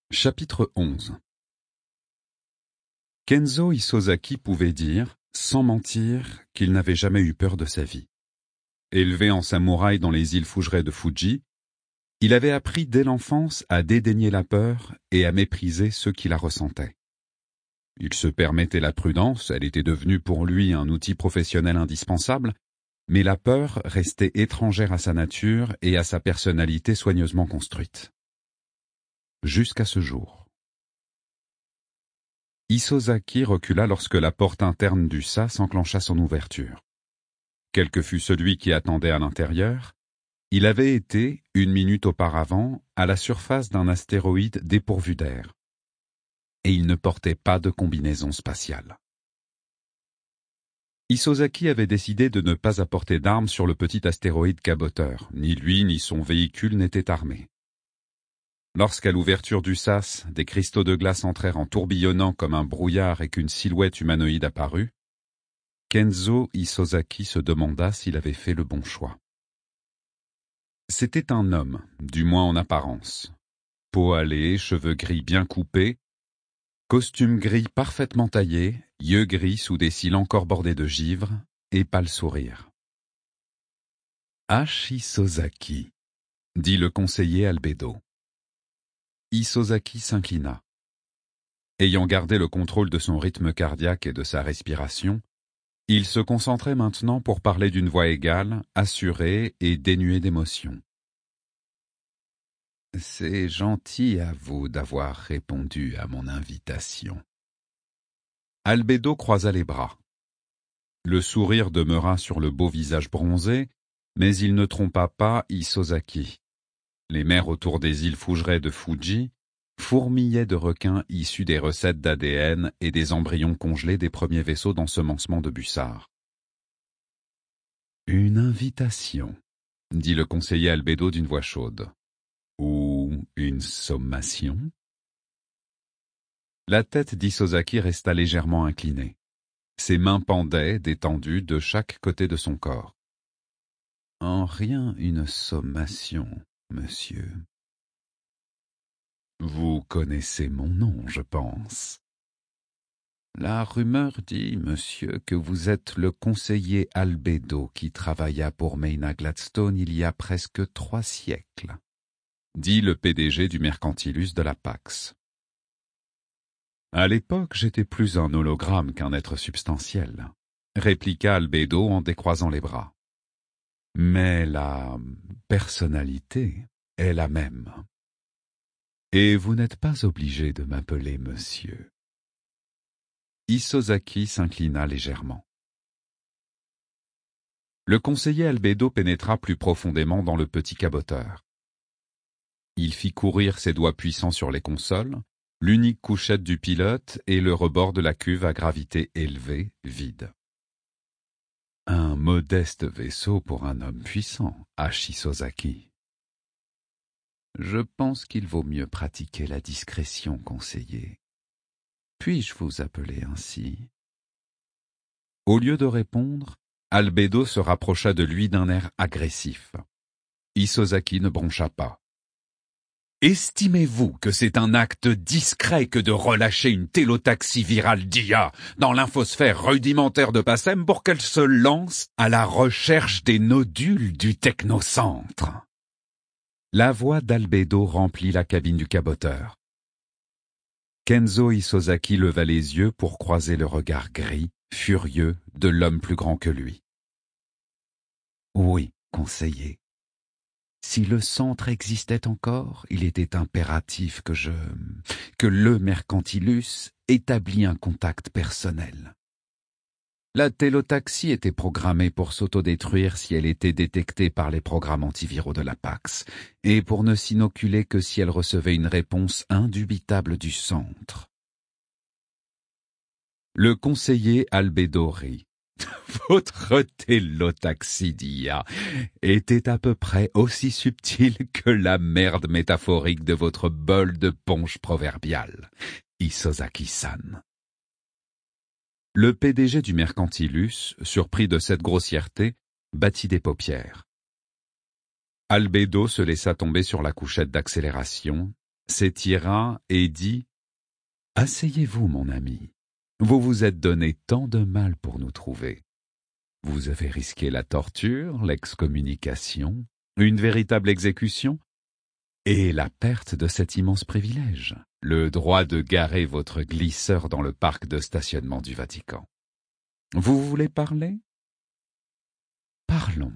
Chapitre 11. Kenzo Isozaki pouvait dire, sans mentir, qu'il n'avait jamais eu peur de sa vie. Élevé en samouraï dans les îles Fujerei de Fuji, il avait appris dès l'enfance à dédaigner la peur et à mépriser ceux qui la ressentaient. Il se permettait la prudence, elle était devenue pour lui un outil professionnel indispensable, mais la peur restait étrangère à sa nature et à sa personnalité soigneusement construite. Jusqu'à ce jour. Isozaki recula lorsque la porte interne du sas enclencha son ouverture. Quel que fût celui qui attendait à l'intérieur, il avait été, une minute auparavant, à la surface d'un astéroïde dépourvu d'air. Et il ne portait pas de combinaison spatiale. Isozaki avait décidé de ne pas apporter d'armes sur le petit astéroïde caboteur. Ni lui ni son véhicule n'étaient armés. Lorsqu'à l'ouverture du sas, des cristaux de glace entrèrent en tourbillonnant comme un brouillard et qu'une silhouette humanoïde apparut, Kenzo Isozaki se demanda s'il avait fait le bon choix. C'était un homme, du moins en apparence. Peau hâlée, cheveux gris bien coupés, costume gris parfaitement taillé, yeux gris sous des cils encore bordés de givre, et pâle sourire. « H. Isozaki » dit le conseiller Albedo. Isozaki s'inclina. Ayant gardé le contrôle de son rythme cardiaque et de sa respiration, il se concentrait maintenant pour parler d'une voix égale, assurée et dénuée d'émotion. « C'est gentil à vous d'avoir répondu à mon invitation. » Albedo croisa les bras. Le sourire demeura sur le beau visage bronzé, mais il ne trompa pas Isozaki. Les mers autour des îles Fujerei de Fuji fourmillaient de requins issus des recettes d'ADN et des embryons congelés des premiers vaisseaux d'ensemencement de Bussard. « Une invitation, » dit le conseiller Albedo d'une voix chaude. « Ou une sommation ?» La tête d'Isozaki resta légèrement inclinée. Ses mains pendaient, détendues, de chaque côté de son corps. « En rien une sommation, monsieur. Vous connaissez mon nom, je pense. La rumeur dit, monsieur, que vous êtes le conseiller Albedo qui travailla pour Maynard Gladstone il y a presque 3 siècles, dit le PDG du Mercantilus de la Pax. À l'époque, j'étais plus un hologramme qu'un être substantiel, répliqua Albedo en décroisant les bras. Mais la personnalité est la même. Et vous n'êtes pas obligé de m'appeler monsieur. Isozaki s'inclina légèrement. Le conseiller Albedo pénétra plus profondément dans le petit caboteur. Il fit courir ses doigts puissants sur les consoles, l'unique couchette du pilote et le rebord de la cuve à gravité élevée, vide. Un modeste vaisseau pour un homme puissant, H. Isozaki. Je pense qu'il vaut mieux pratiquer la discrétion, conseiller. Puis-je vous appeler ainsi? Au lieu de répondre, Albedo se rapprocha de lui d'un air agressif. Isozaki ne broncha pas. Estimez-vous que c'est un acte discret que de relâcher une télotaxie virale d'IA dans l'infosphère rudimentaire de Passem pour qu'elle se lance à la recherche des nodules du technocentre? La voix d'Albedo remplit la cabine du caboteur. Kenzo Isozaki leva les yeux pour croiser le regard gris, furieux, de l'homme plus grand que lui. Oui, conseiller. Si le centre existait encore, il était impératif que le Mercantilus établisse un contact personnel. La télotaxie était programmée pour s'autodétruire si elle était détectée par les programmes antiviraux de la Pax, et pour ne s'inoculer que si elle recevait une réponse indubitable du centre. Le conseiller Albedo rit. Votre télotaxie d'IA était à peu près aussi subtile que la merde métaphorique de votre bol de punch proverbial, Isozaki-san. Le PDG du Mercantilus, surpris de cette grossièreté, battit des paupières. Albedo se laissa tomber sur la couchette d'accélération s'étira et dit « Asseyez-vous, mon ami. Vous vous êtes donné tant de mal pour nous trouver. Vous avez risqué la torture, l'excommunication, une véritable exécution et la perte de cet immense privilège, le droit de garer votre glisseur dans le parc de stationnement du Vatican. Vous voulez parler ? Parlons. »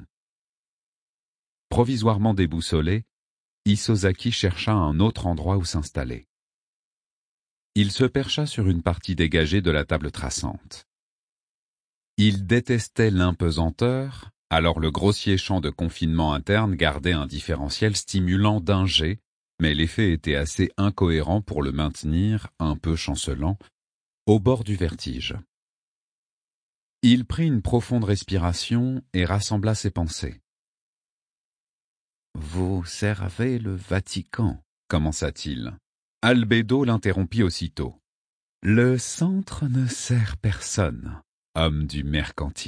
Provisoirement déboussolé, Isozaki chercha un autre endroit où s'installer. Il se percha sur une partie dégagée de la table traçante. Il détestait l'impesanteur, alors le grossier champ de confinement interne gardait un différentiel stimulant d'un jet, mais l'effet était assez incohérent pour le maintenir, un peu chancelant, au bord du vertige. Il prit une profonde respiration et rassembla ses pensées. « Vous servez le Vatican, » commença-t-il. Albedo l'interrompit aussitôt. « Le centre ne sert personne, homme du mercantilus. »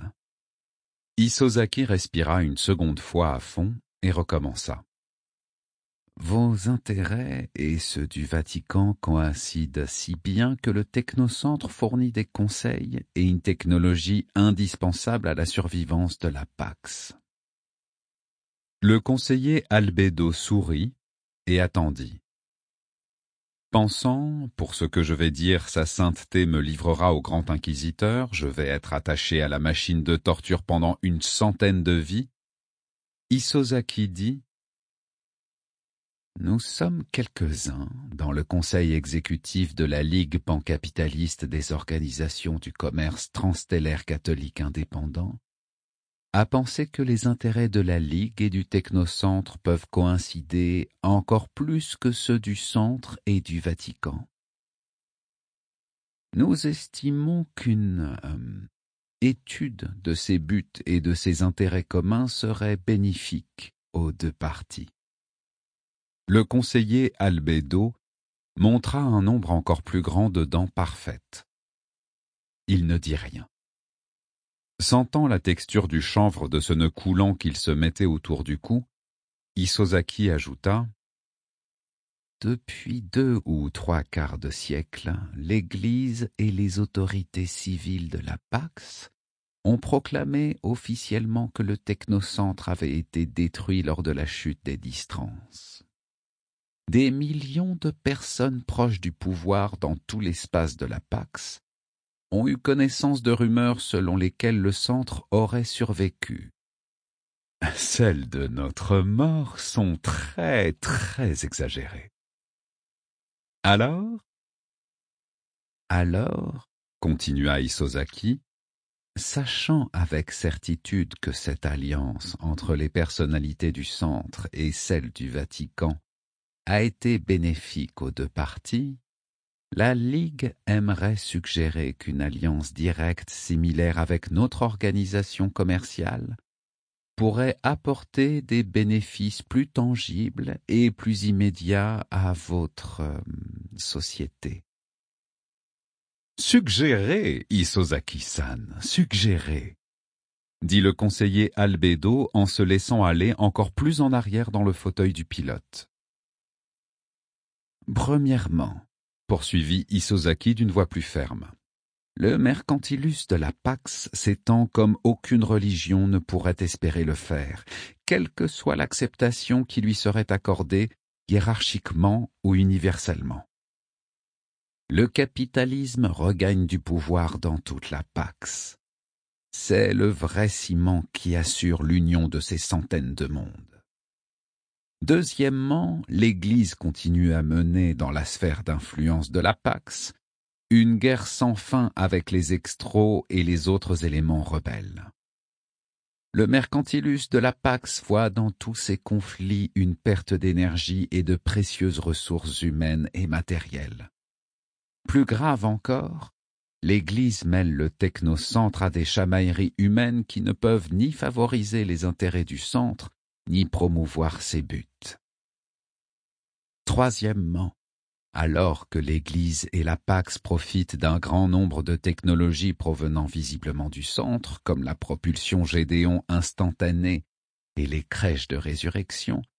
Isozaki respira une seconde fois à fond et recommença. « Vos intérêts et ceux du Vatican coïncident si bien que le technocentre fournit des conseils et une technologie indispensable à la survivance de la Pax. » Le conseiller Albedo sourit et attendit. Pensant, pour ce que je vais dire, sa sainteté me livrera au grand inquisiteur, je vais être attaché à la machine de torture pendant 100 de vies, Isozaki dit « Nous sommes quelques-uns dans le conseil exécutif de la Ligue pancapitaliste des organisations du commerce transstellaire catholique indépendant, à penser que les intérêts de la Ligue et du Technocentre peuvent coïncider encore plus que ceux du Centre et du Vatican. Nous estimons qu'une étude de ces buts et de ces intérêts communs serait bénéfique aux deux parties. » Le conseiller Albedo montra un nombre encore plus grand de dents parfaites. Il ne dit rien. Sentant la texture du chanvre de ce nœud coulant qu'il se mettait autour du cou, Isozaki ajouta « Depuis 2 ou 3 quarts de siècle, l'Église et les autorités civiles de la Pax ont proclamé officiellement que le technocentre avait été détruit lors de la chute des Distrances. Des millions de personnes proches du pouvoir dans tout l'espace de la Pax ont eu connaissance de rumeurs selon lesquelles le centre aurait survécu. Celles de notre mort sont très, très exagérées. Alors, continua Isozaki, sachant avec certitude que cette alliance entre les personnalités du centre et celle du Vatican a été bénéfique aux deux parties, la Ligue aimerait suggérer qu'une alliance directe similaire avec notre organisation commerciale pourrait apporter des bénéfices plus tangibles et plus immédiats à votre société. Suggérez, Isozaki-san, suggérez, dit le conseiller Albedo en se laissant aller encore plus en arrière dans le fauteuil du pilote. Premièrement, poursuivit Isozaki d'une voix plus ferme, le mercantilus de la Pax s'étend comme aucune religion ne pourrait espérer le faire, quelle que soit l'acceptation qui lui serait accordée hiérarchiquement ou universellement. Le capitalisme regagne du pouvoir dans toute la Pax. C'est le vrai ciment qui assure l'union de ces centaines de mondes. Deuxièmement, l'Église continue à mener dans la sphère d'influence de la Pax une guerre sans fin avec les extros et les autres éléments rebelles. Le mercantilus de la Pax voit dans tous ces conflits une perte d'énergie et de précieuses ressources humaines et matérielles. Plus grave encore, l'Église mêle le technocentre à des chamailleries humaines qui ne peuvent ni favoriser les intérêts du centre, ni promouvoir ses buts. Troisièmement, alors que l'Église et la Pax profitent d'un grand nombre de technologies provenant visiblement du centre, comme la propulsion Gédéon instantanée et les crèches de résurrection,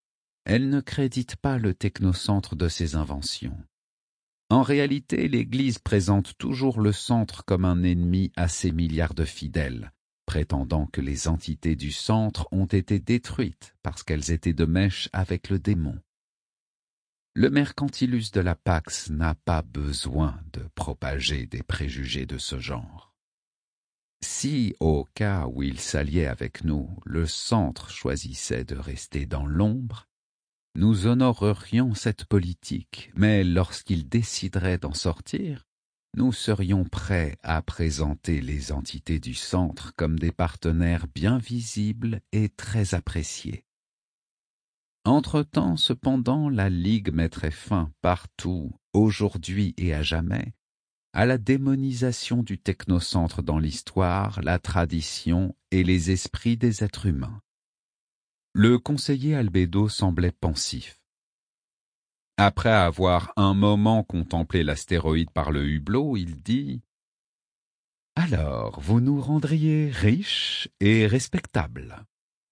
elle ne crédite pas le technocentre de ses inventions. En réalité, l'Église présente toujours le centre comme un ennemi à ses milliards de fidèles, prétendant que les entités du centre ont été détruites parce qu'elles étaient de mèche avec le démon. Le mercantilus de la Pax n'a pas besoin de propager des préjugés de ce genre. Si, au cas où il s'alliait avec nous, le centre choisissait de rester dans l'ombre, nous honorerions cette politique, mais lorsqu'il déciderait d'en sortir, nous serions prêts à présenter les entités du centre comme des partenaires bien visibles et très appréciés. Entre-temps, cependant, la Ligue mettrait fin partout, aujourd'hui et à jamais, à la démonisation du technocentre dans l'histoire, la tradition et les esprits des êtres humains. Le conseiller Albedo semblait pensif. Après avoir un moment contemplé l'astéroïde par le hublot, il dit « Alors, vous nous rendriez riches et respectables. »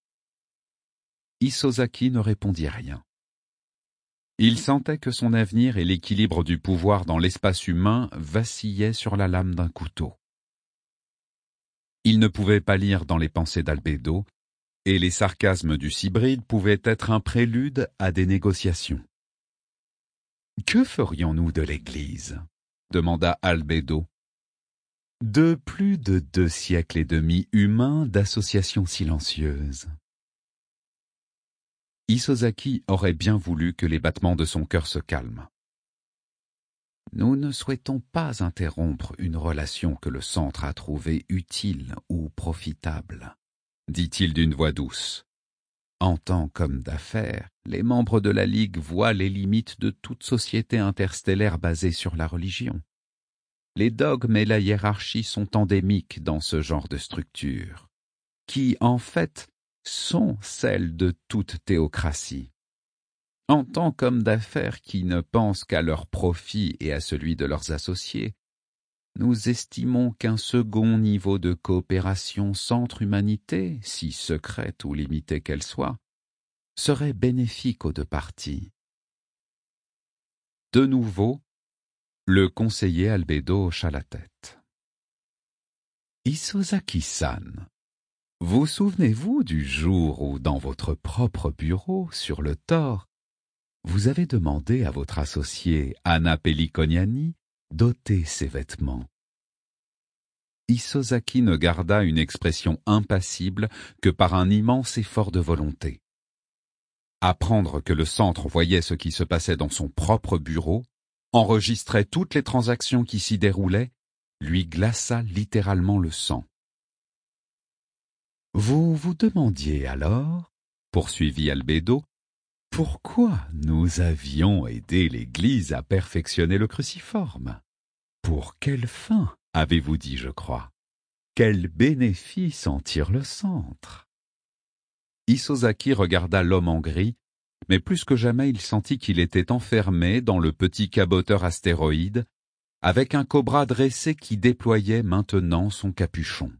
Isozaki ne répondit rien. Il sentait que son avenir et l'équilibre du pouvoir dans l'espace humain vacillaient sur la lame d'un couteau. Il ne pouvait pas lire dans les pensées d'Albedo, et les sarcasmes du cybride pouvaient être un prélude à des négociations. « Que ferions-nous de l'Église » demanda Albedo. « De plus de 2 siècles et demi humains d'associations silencieuses. » Isozaki aurait bien voulu que les battements de son cœur se calment. « Nous ne souhaitons pas interrompre une relation que le centre a trouvée utile ou profitable, » dit-il d'une voix douce. En tant qu'homme d'affaires, les membres de la Ligue voient les limites de toute société interstellaire basée sur la religion. Les dogmes et la hiérarchie sont endémiques dans ce genre de structure, qui, en fait, sont celles de toute théocratie. En tant qu'hommes d'affaires qui ne pensent qu'à leur profit et à celui de leurs associés, nous estimons qu'un second niveau de coopération centre-humanité, si secrète ou limitée qu'elle soit, serait bénéfique aux 2 parties. De nouveau, le conseiller Albedo hocha la tête. « Isozaki-san, vous souvenez-vous du jour où, dans votre propre bureau, sur le tort, vous avez demandé à votre associé Anna Pelliconiani d'ôter ses vêtements ?» Isozaki ne garda une expression impassible que par un immense effort de volonté. Apprendre que le centre voyait ce qui se passait dans son propre bureau, enregistrait toutes les transactions qui s'y déroulaient, lui glaça littéralement le sang. « Vous vous demandiez alors, poursuivit Albedo, pourquoi nous avions aidé l'Église à perfectionner le cruciforme? Pour quelle fin, avez-vous dit, je crois? Quel bénéfice en tire le centre? » Isozaki regarda l'homme en gris, mais plus que jamais il sentit qu'il était enfermé dans le petit caboteur astéroïde, avec un cobra dressé qui déployait maintenant son capuchon.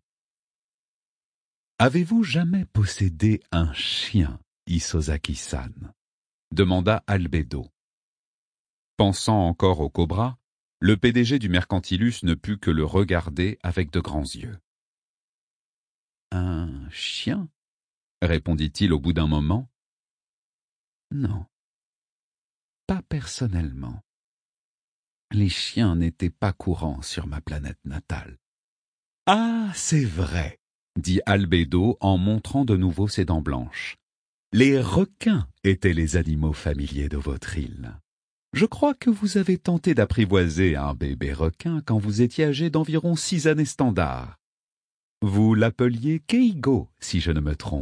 « Avez-vous jamais possédé un chien, Isozaki-san » demanda Albedo. Pensant encore au cobra, le PDG du Mercantilus ne put que le regarder avec de grands yeux. « Un chien ?» répondit-il au bout d'un moment. « Non, pas personnellement. Les chiens n'étaient pas courants sur ma planète natale. »« Ah, c'est vrai !» dit Albedo en montrant de nouveau ses dents blanches. « Les requins étaient les animaux familiers de votre île. Je crois que vous avez tenté d'apprivoiser un bébé requin quand vous étiez âgé d'environ 6 années standard. Vous l'appeliez Keigo, si je ne me trompe. »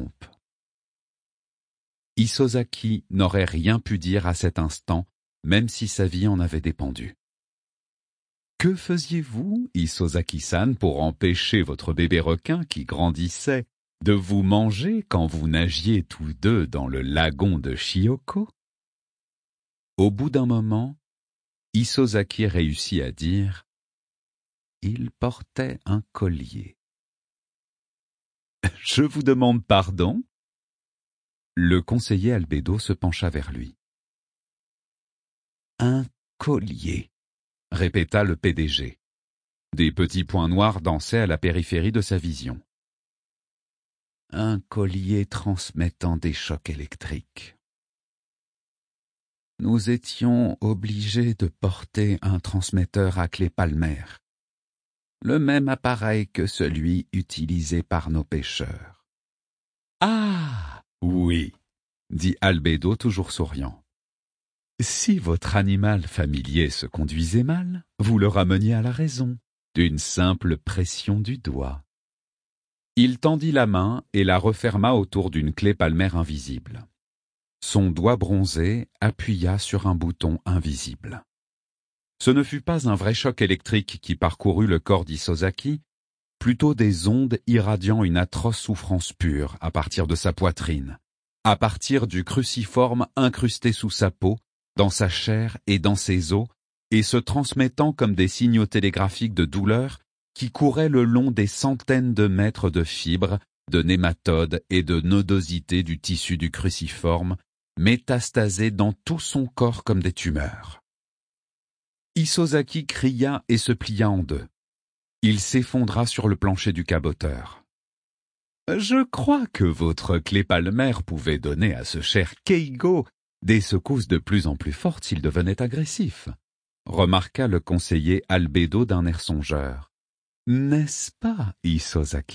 Isozaki n'aurait rien pu dire à cet instant, même si sa vie en avait dépendu. « Que faisiez-vous, Isozaki-san, pour empêcher votre bébé requin qui grandissait de vous manger quand vous nagiez tous 2 dans le lagon de Shioko ?» Au bout d'un moment, Isozaki réussit à dire « Il portait un collier. »« Je vous demande pardon ?» Le conseiller Albédo se pencha vers lui. « Un collier », répéta le PDG. Des petits points noirs dansaient à la périphérie de sa vision. « Un collier transmettant des chocs électriques. Nous étions obligés de porter un transmetteur à clé palmaire, le même appareil que celui utilisé par nos pêcheurs. »« Ah, oui !» dit Albédo toujours souriant. « Si votre animal familier se conduisait mal, vous le rameniez à la raison, d'une simple pression du doigt. » Il tendit la main et la referma autour d'une clé palmaire invisible. Son doigt bronzé appuya sur un bouton invisible. Ce ne fut pas un vrai choc électrique qui parcourut le corps d'Isozaki, plutôt des ondes irradiant une atroce souffrance pure à partir de sa poitrine, à partir du cruciforme incrusté sous sa peau, dans sa chair et dans ses os, et se transmettant comme des signaux télégraphiques de douleur qui couraient le long des centaines de mètres de fibres, de nématodes et de nodosités du tissu du cruciforme, métastasés dans tout son corps comme des tumeurs. Isozaki cria et se plia en deux. Il s'effondra sur le plancher du caboteur. « Je crois que votre clé palmaire pouvait donner à ce cher Keigo des secousses de plus en plus fortes s'il devenait agressif, » remarqua le conseiller Albédo d'un air songeur. « N'est-ce pas, Isozaki-san »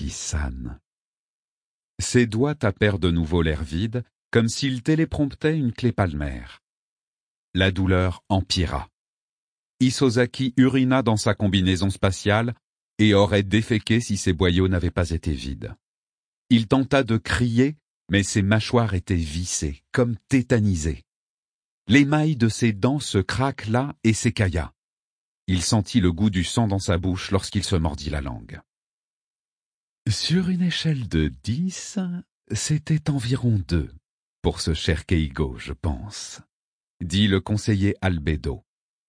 Ses doigts tapèrent de nouveau l'air vide, comme s'il télépromptait une clé palmaire. La douleur empira. Isozaki urina dans sa combinaison spatiale et aurait déféqué si ses boyaux n'avaient pas été vides. Il tenta de crier, mais ses mâchoires étaient vissées, comme tétanisées. L'émail de ses dents se craquela et s'écailla. Il sentit le goût du sang dans sa bouche lorsqu'il se mordit la langue. Sur une échelle de 10, c'était environ 2, pour ce cher Keigo, je pense, dit le conseiller Albédo.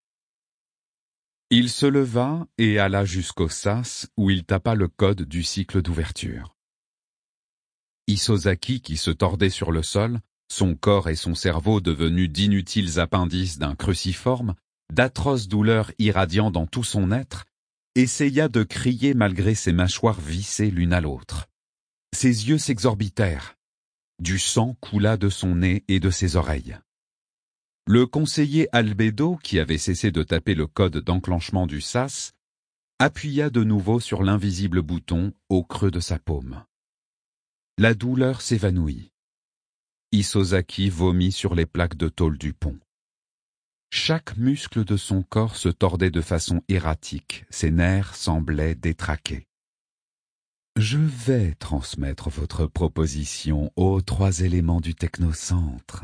Il se leva et alla jusqu'au sas où il tapa le code du cycle d'ouverture. Isozaki, qui se tordait sur le sol, son corps et son cerveau devenus d'inutiles appendices d'un cruciforme, d'atroces douleurs irradiant dans tout son être, essaya de crier malgré ses mâchoires vissées l'une à l'autre. Ses yeux s'exorbitèrent. Du sang coula de son nez et de ses oreilles. Le conseiller Albédo, qui avait cessé de taper le code d'enclenchement du sas, appuya de nouveau sur l'invisible bouton au creux de sa paume. La douleur s'évanouit. Isozaki vomit sur les plaques de tôle du pont. Chaque muscle de son corps se tordait de façon erratique, ses nerfs semblaient détraqués. « Je vais transmettre votre proposition aux 3 éléments du technocentre »,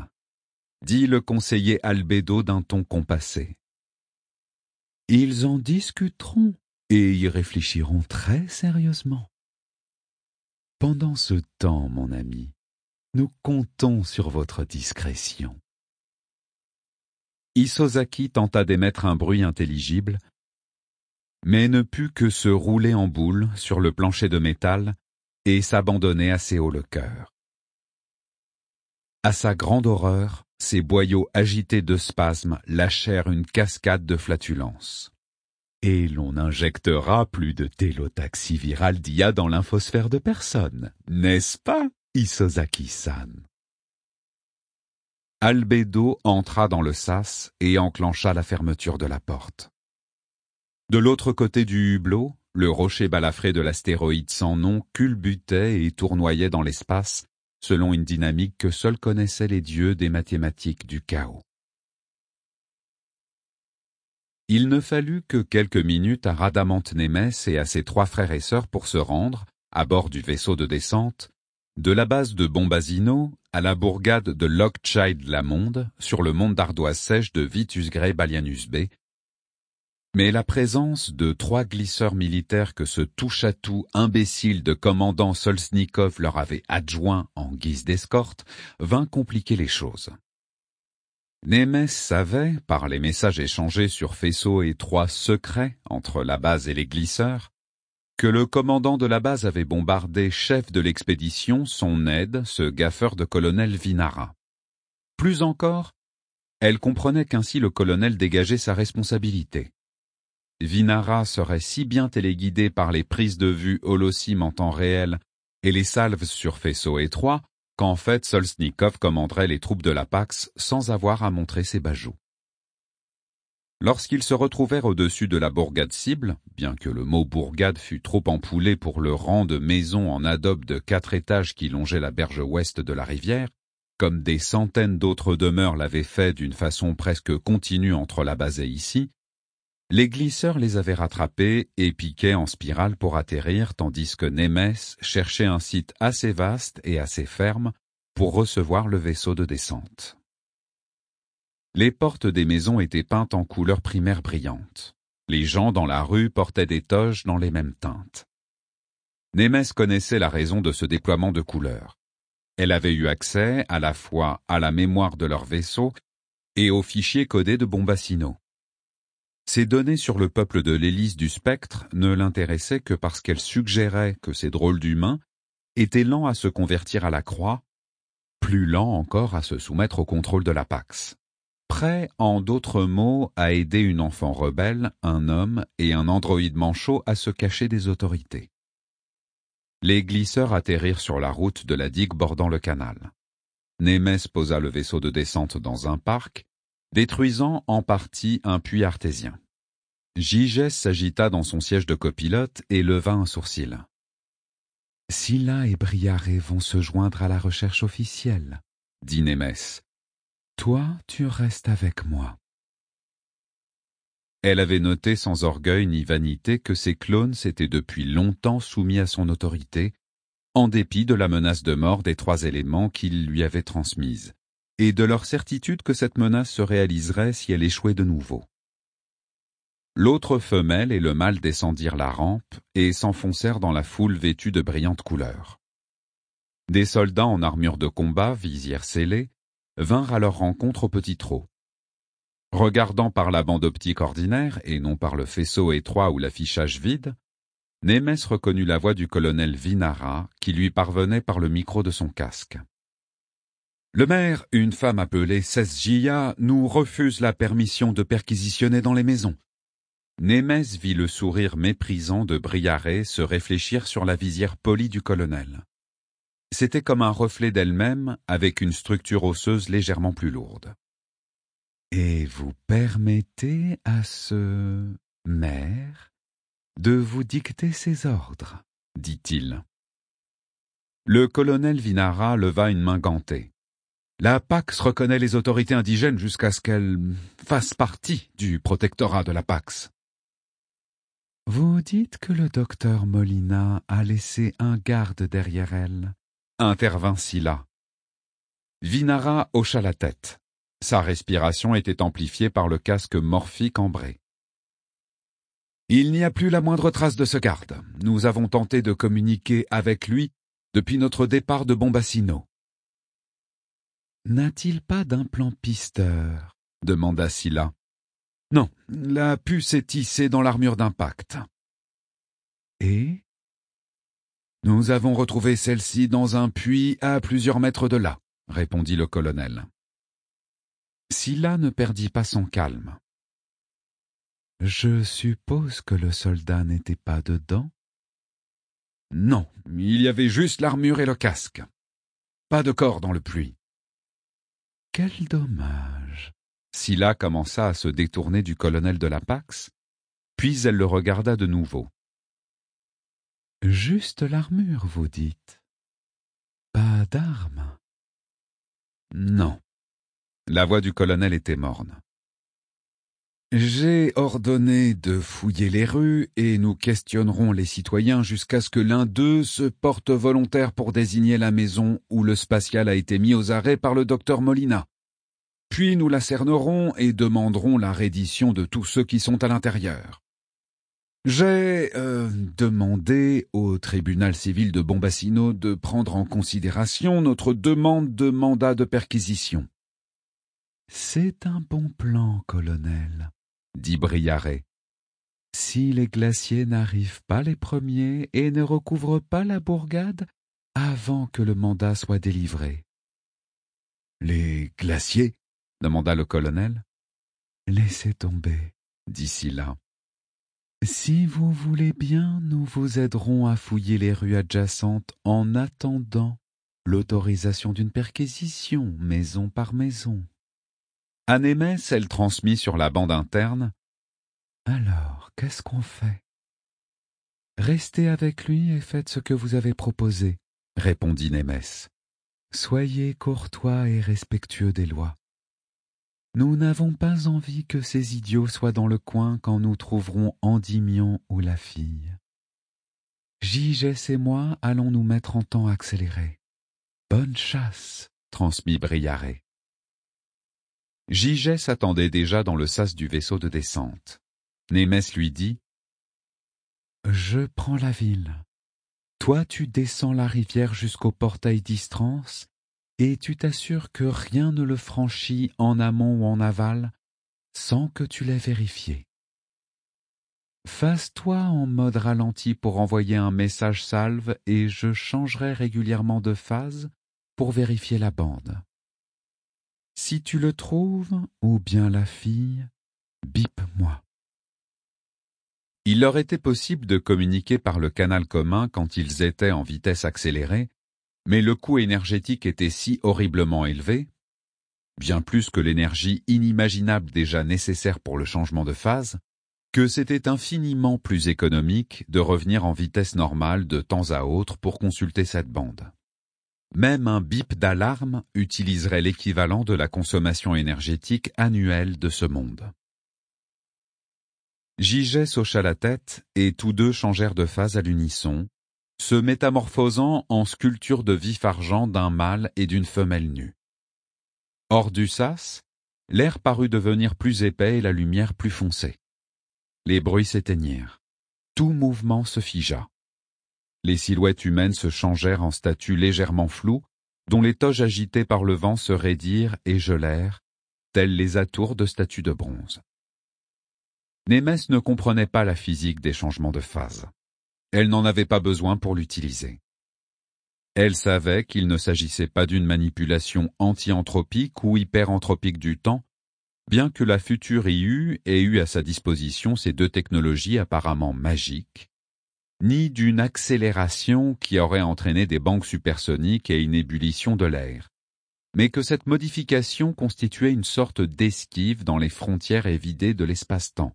dit le conseiller Albédo d'un ton compassé. « Ils en discuteront et y réfléchiront très sérieusement. Pendant ce temps, mon ami, nous comptons sur votre discrétion. » Isozaki tenta d'émettre un bruit intelligible, mais ne put que se rouler en boule sur le plancher de métal et s'abandonner assez haut le cœur. À sa grande horreur, ses boyaux agités de spasmes lâchèrent une cascade de flatulences. Et l'on injectera plus de télotaxiviraldia dans l'infosphère de personne, n'est-ce pas, Isozaki-san? Albédo entra dans le sas et enclencha la fermeture de la porte. De l'autre côté du hublot, le rocher balafré de l'astéroïde sans nom culbutait et tournoyait dans l'espace selon une dynamique que seuls connaissaient les dieux des mathématiques du chaos. Il ne fallut que quelques minutes à Rhadamante Némès et à ses 3 frères et sœurs pour se rendre, à bord du vaisseau de descente, de la base de Bombasino à la bourgade de Lockchild-la-Monde, sur le monde d'ardoise sèche de Vitus Grey Balianus B. Mais la présence de 3 glisseurs militaires que ce touche-à-tout imbécile de commandant Solznikov leur avait adjoints en guise d'escorte vint compliquer les choses. Némès savait, par les messages échangés sur faisceaux étroits secrets entre la base et les glisseurs, que le commandant de la base avait bombardé chef de l'expédition, son aide, ce gaffeur de colonel Vinara. Plus encore, elle comprenait qu'ainsi le colonel dégageait sa responsabilité. Vinara serait si bien téléguidé par les prises de vue holosim en temps réel et les salves sur faisceau étroit qu'en fait Solznikov commanderait les troupes de l'Apax sans avoir à montrer ses bajoux. Lorsqu'ils se retrouvèrent au-dessus de la bourgade cible, bien que le mot bourgade fût trop empoulé pour le rang de maisons en adobe de 4 étages qui longeait la berge ouest de la rivière, comme des centaines d'autres demeures l'avaient fait d'une façon presque continue entre la base et ici, les glisseurs les avaient rattrapés et piquaient en spirale pour atterrir, tandis que Némès cherchait un site assez vaste et assez ferme pour recevoir le vaisseau de descente. Les portes des maisons étaient peintes en couleurs primaires brillantes. Les gens dans la rue portaient des toges dans les mêmes teintes. Némès connaissait la raison de ce déploiement de couleurs. Elle avait eu accès à la fois à la mémoire de leur vaisseau et aux fichiers codés de Bombacino. Ces données sur le peuple de l'hélice du spectre ne l'intéressaient que parce qu'elles suggéraient que ces drôles d'humains étaient lents à se convertir à la croix, plus lents encore à se soumettre au contrôle de l'Apax. Prêts, en d'autres mots, à aider une enfant rebelle, un homme et un androïde manchot à se cacher des autorités. Les glisseurs atterrirent sur la route de la digue bordant le canal. Némès posa le vaisseau de descente dans un parc, détruisant en partie un puits artésien. Gigès s'agita dans son siège de copilote et leva un sourcil. « Scylla et Briaré vont se joindre à la recherche officielle, » dit Némès. « Toi, tu restes avec moi. » Elle avait noté sans orgueil ni vanité que ses clones s'étaient depuis longtemps soumis à son autorité, en dépit de la menace de mort des 3 éléments qu'il lui avait transmise, et de leur certitude que cette menace se réaliserait si elle échouait de nouveau. L'autre femelle et le mâle descendirent la rampe et s'enfoncèrent dans la foule vêtue de brillantes couleurs. Des soldats en armure de combat, visières scellées, vinrent à leur rencontre au petit trot. Regardant par la bande optique ordinaire et non par le faisceau étroit ou l'affichage vide, Némès reconnut la voix du colonel Vinara qui lui parvenait par le micro de son casque. « Le maire, une femme appelée Sesgia, nous refuse la permission de perquisitionner dans les maisons. » Némès vit le sourire méprisant de Briaré se réfléchir sur la visière polie du colonel. C'était comme un reflet d'elle-même avec une structure osseuse légèrement plus lourde. « Et vous permettez à ce maire de vous dicter ses ordres, » dit-il. Le colonel Vinara leva une main gantée. La Pax reconnaît les autorités indigènes jusqu'à ce qu'elles fassent partie du protectorat de la Pax. Vous dites que le docteur Molina a laissé un garde derrière elle, intervint Scylla. Vinara hocha la tête. Sa respiration était amplifiée par le casque morphique ambré. Il n'y a plus la moindre trace de ce garde. Nous avons tenté de communiquer avec lui depuis notre départ de Bombacino. N'a-t-il pas d'implant pisteur ? Demanda Scylla. Non, la puce est tissée dans l'armure d'impact. Et ? Nous avons retrouvé celle-ci dans un puits à plusieurs mètres de là, répondit le colonel. Scylla ne perdit pas son calme. Je suppose que le soldat n'était pas dedans ? Non, il y avait juste l'armure et le casque. Pas de corps dans le puits. Quel dommage. Scylla commença à se détourner du colonel de la Pax, puis elle le regarda de nouveau. Juste l'armure, vous dites ? Pas d'armes ? Non. La voix du colonel était morne. J'ai ordonné de fouiller les rues et nous questionnerons les citoyens jusqu'à ce que l'un d'eux se porte volontaire pour désigner la maison où le spatial a été mis aux arrêts par le docteur Molina. Puis nous la cernerons et demanderons la reddition de tous ceux qui sont à l'intérieur. J'ai demandé au tribunal civil de Bombacino de prendre en considération notre demande de mandat de perquisition. C'est un bon plan, colonel, dit Briaré. si les glaciers n'arrivent pas les premiers et ne recouvrent pas la bourgade avant que le mandat soit délivré. » « Les glaciers ?» demanda le colonel. « Laissez tomber, » dit Sylla. « Si vous voulez bien, nous vous aiderons à fouiller les rues adjacentes en attendant l'autorisation d'une perquisition, maison par maison. » À Némès, elle transmit sur la bande interne. « Alors, qu'est-ce qu'on fait ? » ?»« Restez avec lui et faites ce que vous avez proposé, » répondit Némès. « Soyez courtois et respectueux des lois. Nous n'avons pas envie que ces idiots soient dans le coin quand nous trouverons Endymion ou la fille. Gigès et moi allons nous mettre en temps accéléré. Bonne chasse, » transmit Briaré. Gigès attendait déjà dans le sas du vaisseau de descente. Némès lui dit: « Je prends la ville. Toi tu descends la rivière jusqu'au portail d'Istrance et tu t'assures que rien ne le franchit en amont ou en aval sans que tu l'aies vérifié. Fasse-toi en mode ralenti pour envoyer un message salve et je changerai régulièrement de phase pour vérifier la bande. Si tu le trouves, ou bien la fille, bip-moi. » Il leur était possible de communiquer par le canal commun quand ils étaient en vitesse accélérée, mais le coût énergétique était si horriblement élevé, bien plus que l'énergie inimaginable déjà nécessaire pour le changement de phase, que c'était infiniment plus économique de revenir en vitesse normale de temps à autre pour consulter cette bande. Même un bip d'alarme utiliserait l'équivalent de la consommation énergétique annuelle de ce monde. Gigès hocha la tête et tous deux changèrent de phase à l'unisson, se métamorphosant en sculpture de vif argent d'un mâle et d'une femelle nue. Hors du sas, l'air parut devenir plus épais et la lumière plus foncée. Les bruits s'éteignirent. Tout mouvement se figea. Les silhouettes humaines se changèrent en statues légèrement floues, dont les toges agitées par le vent se raidirent et gelèrent, telles les atours de statues de bronze. Némès ne comprenait pas la physique des changements de phase. Elle n'en avait pas besoin pour l'utiliser. Elle savait qu'il ne s'agissait pas d'une manipulation anti-anthropique ou hyper-anthropique du temps, bien que la future IU ait eu à sa disposition ces deux technologies apparemment magiques, ni d'une accélération qui aurait entraîné des banques supersoniques et une ébullition de l'air, mais que cette modification constituait une sorte d'esquive dans les frontières évidées de l'espace-temps.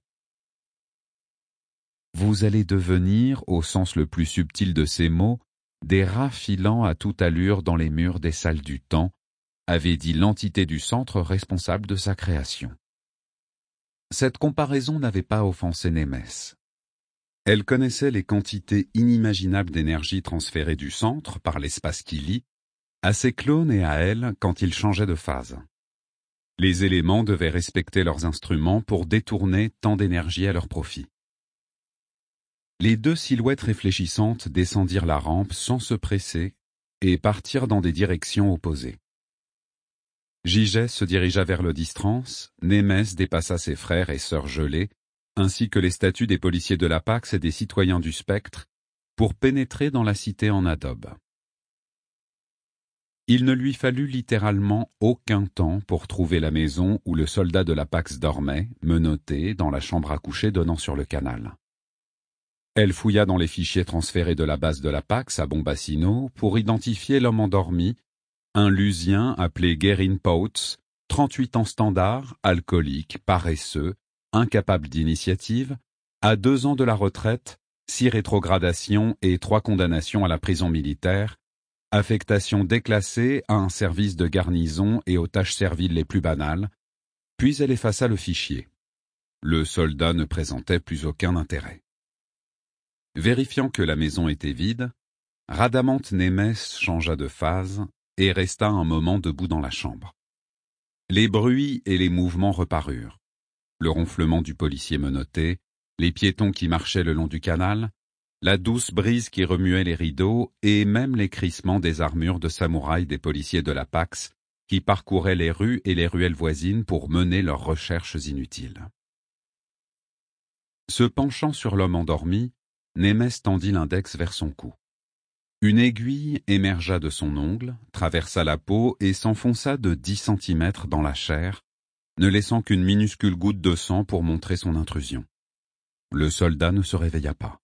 Vous allez devenir, au sens le plus subtil de ces mots, des rats filant à toute allure dans les murs des salles du temps, avait dit l'entité du centre responsable de sa création. Cette comparaison n'avait pas offensé Némès. Elle connaissait les quantités inimaginables d'énergie transférées du centre par l'espace qui lie, à ses clones et à elle quand ils changeaient de phase. Les éléments devaient respecter leurs instruments pour détourner tant d'énergie à leur profit. Les deux silhouettes réfléchissantes descendirent la rampe sans se presser et partirent dans des directions opposées. Gigès se dirigea vers le d'Istrance, Némès dépassa ses frères et sœurs gelés, ainsi que les statues des policiers de la Pax et des citoyens du Spectre, pour pénétrer dans la cité en adobe. Il ne lui fallut littéralement aucun temps pour trouver la maison où le soldat de la Pax dormait, menotté, dans la chambre à coucher donnant sur le canal. Elle fouilla dans les fichiers transférés de la base de la Pax à Bombacino pour identifier l'homme endormi, un Lusien appelé Guerin Pautz, 38 ans standard, alcoolique, paresseux, incapable d'initiative, à 2 ans de la retraite, 6 rétrogradations et 3 condamnations à la prison militaire, affectation déclassée à un service de garnison et aux tâches serviles les plus banales, puis elle effaça le fichier. Le soldat ne présentait plus aucun intérêt. Vérifiant que la maison était vide, Rhadamante Némès changea de phase et resta un moment debout dans la chambre. Les bruits et les mouvements reparurent. Le ronflement du policier menotté, les piétons qui marchaient le long du canal, la douce brise qui remuait les rideaux et même les crissements des armures de samouraï des policiers de la Pax qui parcouraient les rues et les ruelles voisines pour mener leurs recherches inutiles. Se penchant sur l'homme endormi, Némès tendit l'index vers son cou. Une aiguille émergea de son ongle, traversa la peau et s'enfonça de 10 centimètres dans la chair, ne laissant qu'une minuscule goutte de sang pour montrer son intrusion. Le soldat ne se réveilla pas.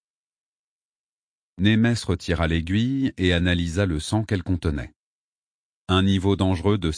Némès retira l'aiguille et analysa le sang qu'elle contenait. Un niveau dangereux de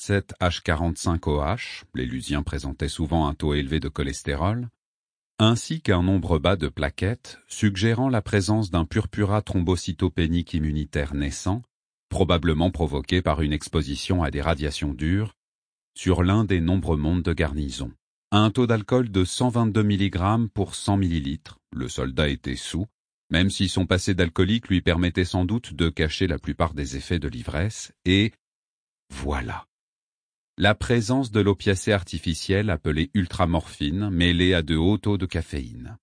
C27H45OH, les Lusiens présentaient souvent un taux élevé de cholestérol, ainsi qu'un nombre bas de plaquettes, suggérant la présence d'un purpura thrombocytopénique immunitaire naissant, probablement provoqué par une exposition à des radiations dures, sur l'un des nombreux mondes de garnison. Un taux d'alcool de 122 mg pour 100 ml, le soldat était saoul, même si son passé d'alcoolique lui permettait sans doute de cacher la plupart des effets de l'ivresse, et voilà. La présence de l'opiacé artificiel appelé ultramorphine mêlée à de hauts taux de caféine.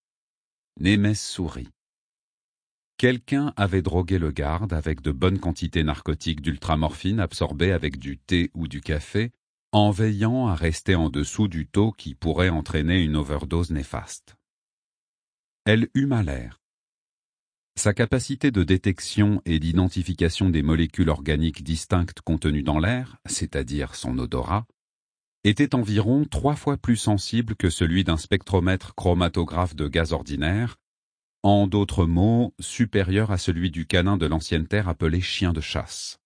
Némès sourit. Quelqu'un avait drogué le garde avec de bonnes quantités narcotiques d'ultramorphine absorbées avec du thé ou du café, en veillant à rester en dessous du taux qui pourrait entraîner une overdose néfaste. Elle eut mal l'air. Sa capacité de détection et d'identification des molécules organiques distinctes contenues dans l'air, c'est-à-dire son odorat, était environ 3 fois plus sensible que celui d'un spectromètre chromatographe de gaz ordinaire, en d'autres mots, supérieur à celui du canin de l'ancienne terre appelé chien de chasse.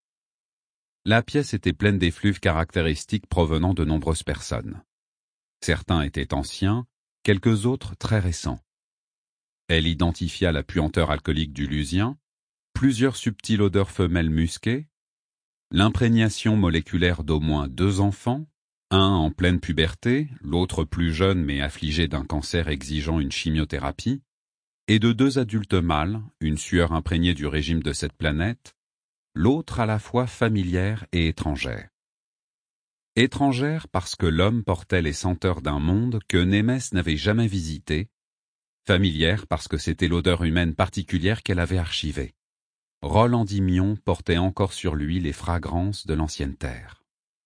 La pièce était pleine d'effluves caractéristiques provenant de nombreuses personnes. Certains étaient anciens, quelques autres très récents. Elle identifia la puanteur alcoolique du lusien, plusieurs subtiles odeurs femelles musquées, l'imprégnation moléculaire d'au moins 2 enfants, un en pleine puberté, l'autre plus jeune mais affligé d'un cancer exigeant une chimiothérapie, et de 2 adultes mâles, une sueur imprégnée du régime de cette planète, l'autre à la fois familière et étrangère. Étrangère parce que l'homme portait les senteurs d'un monde que Némès n'avait jamais visité, familière parce que c'était l'odeur humaine particulière qu'elle avait archivée. Roll Endymion portait encore sur lui les fragrances de l'ancienne terre.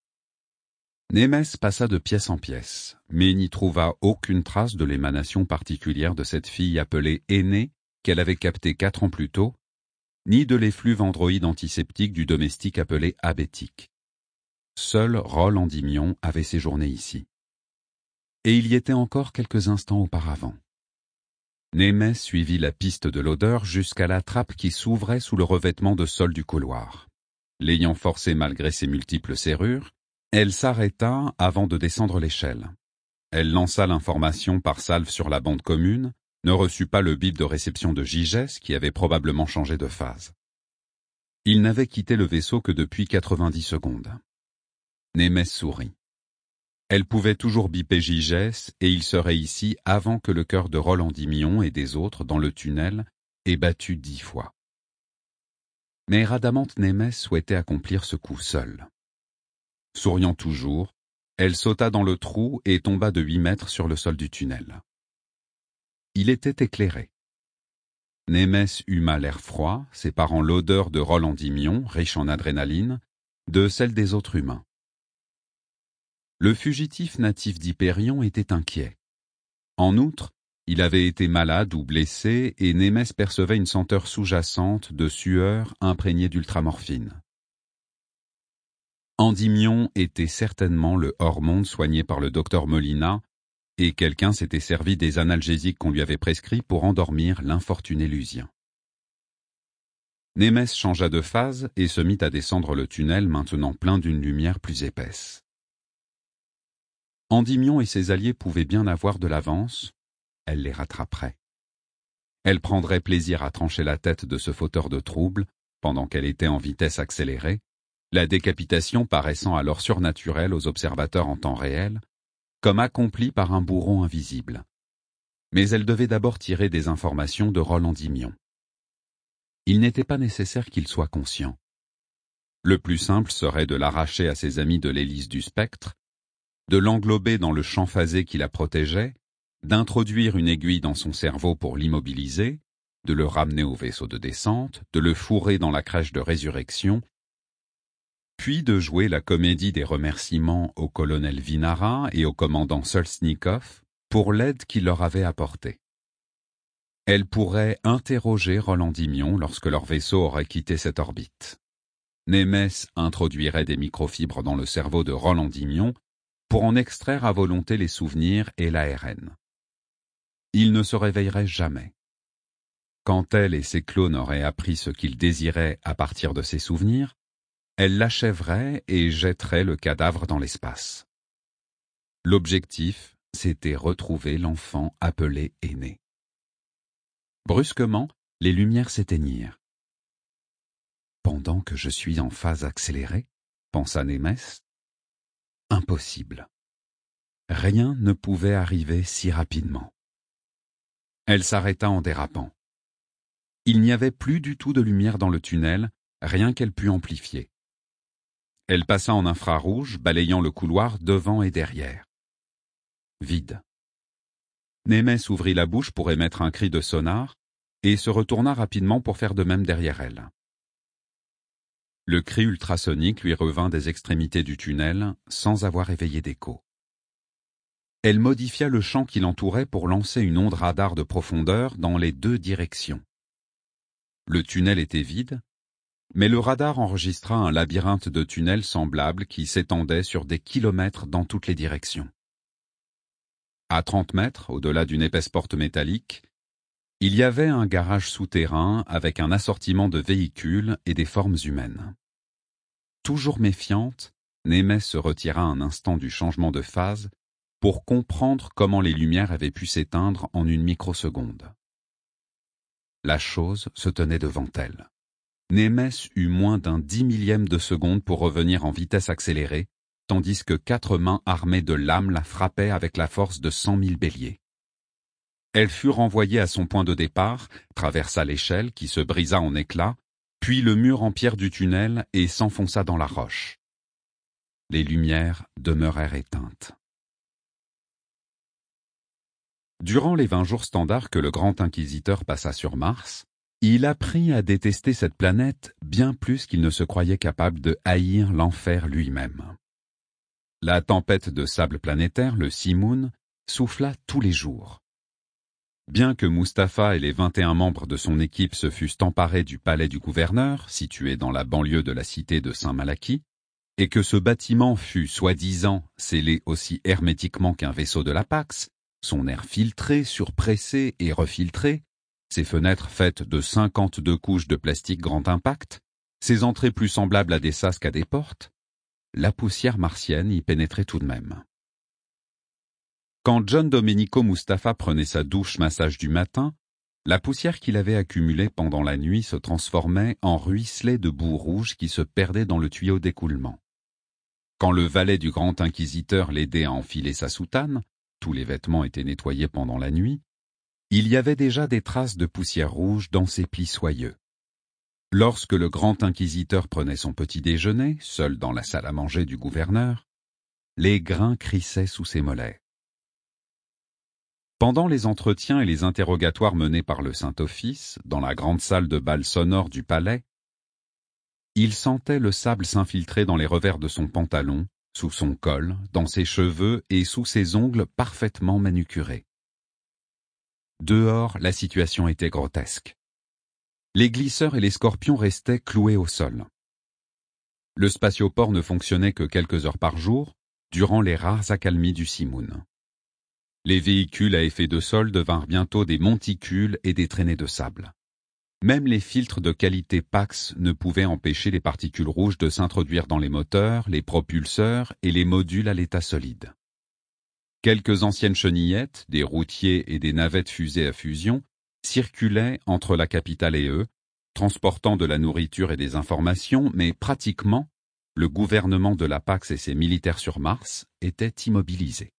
Némès passa de pièce en pièce, mais n'y trouva aucune trace de l'émanation particulière de cette fille appelée aînée qu'elle avait captée 4 ans plus tôt, ni de l'effluve androïde antiseptique du domestique appelé abétique. Seul Roll Endymion avait séjourné ici. Et il y était encore quelques instants auparavant. Némès suivit la piste de l'odeur jusqu'à la trappe qui s'ouvrait sous le revêtement de sol du couloir. L'ayant forcé malgré ses multiples serrures, elle s'arrêta avant de descendre l'échelle. Elle lança l'information par salve sur la bande commune, ne reçut pas le bip de réception de Gigès qui avait probablement changé de phase. Il n'avait quitté le vaisseau que depuis 90 secondes. Némès sourit. Elle pouvait toujours biper Gigès et il serait ici avant que le cœur de Roll Endymion et des autres dans le tunnel ait battu 10 fois. Mais Rhadamante Némès souhaitait accomplir ce coup seule. Souriant toujours, elle sauta dans le trou et tomba de 8 mètres sur le sol du tunnel. Il était éclairé. Némès huma l'air froid, séparant l'odeur de Roll Endymion, riche en adrénaline, de celle des autres humains. Le fugitif natif d'Hyperion était inquiet. En outre, il avait été malade ou blessé et Némès percevait une senteur sous-jacente de sueur imprégnée d'ultramorphine. Endymion était certainement le hors-monde soigné par le docteur Molina, et quelqu'un s'était servi des analgésiques qu'on lui avait prescrits pour endormir l'infortuné lusien. Némès changea de phase et se mit à descendre le tunnel maintenant plein d'une lumière plus épaisse. Endymion et ses alliés pouvaient bien avoir de l'avance, elle les rattraperait. Elle prendrait plaisir à trancher la tête de ce fauteur de troubles, pendant qu'elle était en vitesse accélérée, la décapitation paraissant alors surnaturelle aux observateurs en temps réel, comme accomplie par un bourreau invisible. Mais elle devait d'abord tirer des informations de Roll Endymion. Il n'était pas nécessaire qu'il soit conscient. Le plus simple serait de l'arracher à ses amis de l'hélice du spectre, de l'englober dans le champ phasé qui la protégeait, d'introduire une aiguille dans son cerveau pour l'immobiliser, de le ramener au vaisseau de descente, de le fourrer dans la crèche de résurrection, puis de jouer la comédie des remerciements au colonel Vinara et au commandant Solsnikov, pour l'aide qu'il leur avait apportée. Elle pourrait interroger Roland-Dimion lorsque leur vaisseau aurait quitté cette orbite. Némès introduirait des microfibres dans le cerveau de Roland-Dimion pour en extraire à volonté les souvenirs et l'ARN. Il ne se réveillerait jamais. Quand elle et ses clones auraient appris ce qu'ils désiraient à partir de ces souvenirs, elle l'achèverait et jetterait le cadavre dans l'espace. L'objectif, c'était retrouver l'enfant appelé aîné. Brusquement, les lumières s'éteignirent. Pendant que je suis en phase accélérée, pensa Némès. Impossible. Rien ne pouvait arriver si rapidement. Elle s'arrêta en dérapant. Il n'y avait plus du tout de lumière dans le tunnel, rien qu'elle pût amplifier. Elle passa en infrarouge, balayant le couloir devant et derrière. Vide. Némès ouvrit la bouche pour émettre un cri de sonar et se retourna rapidement pour faire de même derrière elle. Le cri ultrasonique lui revint des extrémités du tunnel sans avoir éveillé d'écho. Elle modifia le champ qui l'entourait pour lancer une onde radar de profondeur dans les deux directions. Le tunnel était vide, mais le radar enregistra un labyrinthe de tunnels semblables qui s'étendait sur des kilomètres dans toutes les directions. À 30 mètres, au-delà d'une épaisse porte métallique, il y avait un garage souterrain avec un assortiment de véhicules et des formes humaines. Toujours méfiante, Némès se retira un instant du changement de phase pour comprendre comment les lumières avaient pu s'éteindre en une microseconde. La chose se tenait devant elle. Némès eut moins d'un 10 millième de seconde pour revenir en vitesse accélérée, tandis que 4 mains armées de lames la frappaient avec la force de 100 000 béliers. Elle fut renvoyée à son point de départ, traversa l'échelle qui se brisa en éclats, puis le mur en pierre du tunnel et s'enfonça dans la roche. Les lumières demeurèrent éteintes. Durant les 20 jours standards que le grand inquisiteur passa sur Mars, il apprit à détester cette planète bien plus qu'il ne se croyait capable de haïr l'enfer lui-même. La tempête de sable planétaire, le Simoun, souffla tous les jours. Bien que Mustapha et les 21 membres de son équipe se fussent emparés du palais du gouverneur, situé dans la banlieue de la cité de Saint-Malachie, et que ce bâtiment fût soi-disant scellé aussi hermétiquement qu'un vaisseau de la Pax, son air filtré, surpressé et refiltré, ses fenêtres faites de 52 couches de plastique grand impact, ses entrées plus semblables à des sas qu'à des portes, la poussière martienne y pénétrait tout de même. Quand John Domenico Mustapha prenait sa douche massage du matin, la poussière qu'il avait accumulée pendant la nuit se transformait en ruisselets de boue rouge qui se perdaient dans le tuyau d'écoulement. Quand le valet du grand inquisiteur l'aidait à enfiler sa soutane, tous les vêtements étaient nettoyés pendant la nuit, il y avait déjà des traces de poussière rouge dans ses plis soyeux. Lorsque le grand inquisiteur prenait son petit déjeuner, seul dans la salle à manger du gouverneur, les grains crissaient sous ses mollets. Pendant les entretiens et les interrogatoires menés par le Saint-Office, dans la grande salle de bal sonore du palais, il sentait le sable s'infiltrer dans les revers de son pantalon, sous son col, dans ses cheveux et sous ses ongles parfaitement manucurés. Dehors, la situation était grotesque. Les glisseurs et les scorpions restaient cloués au sol. Le spatioport ne fonctionnait que quelques heures par jour, durant les rares accalmies du Simoun. Les véhicules à effet de sol devinrent bientôt des monticules et des traînées de sable. Même les filtres de qualité Pax ne pouvaient empêcher les particules rouges de s'introduire dans les moteurs, les propulseurs et les modules à l'état solide. Quelques anciennes chenillettes, des routiers et des navettes fusées à fusion circulaient entre la capitale et eux, transportant de la nourriture et des informations, mais pratiquement, le gouvernement de la Pax et ses militaires sur Mars étaient immobilisés.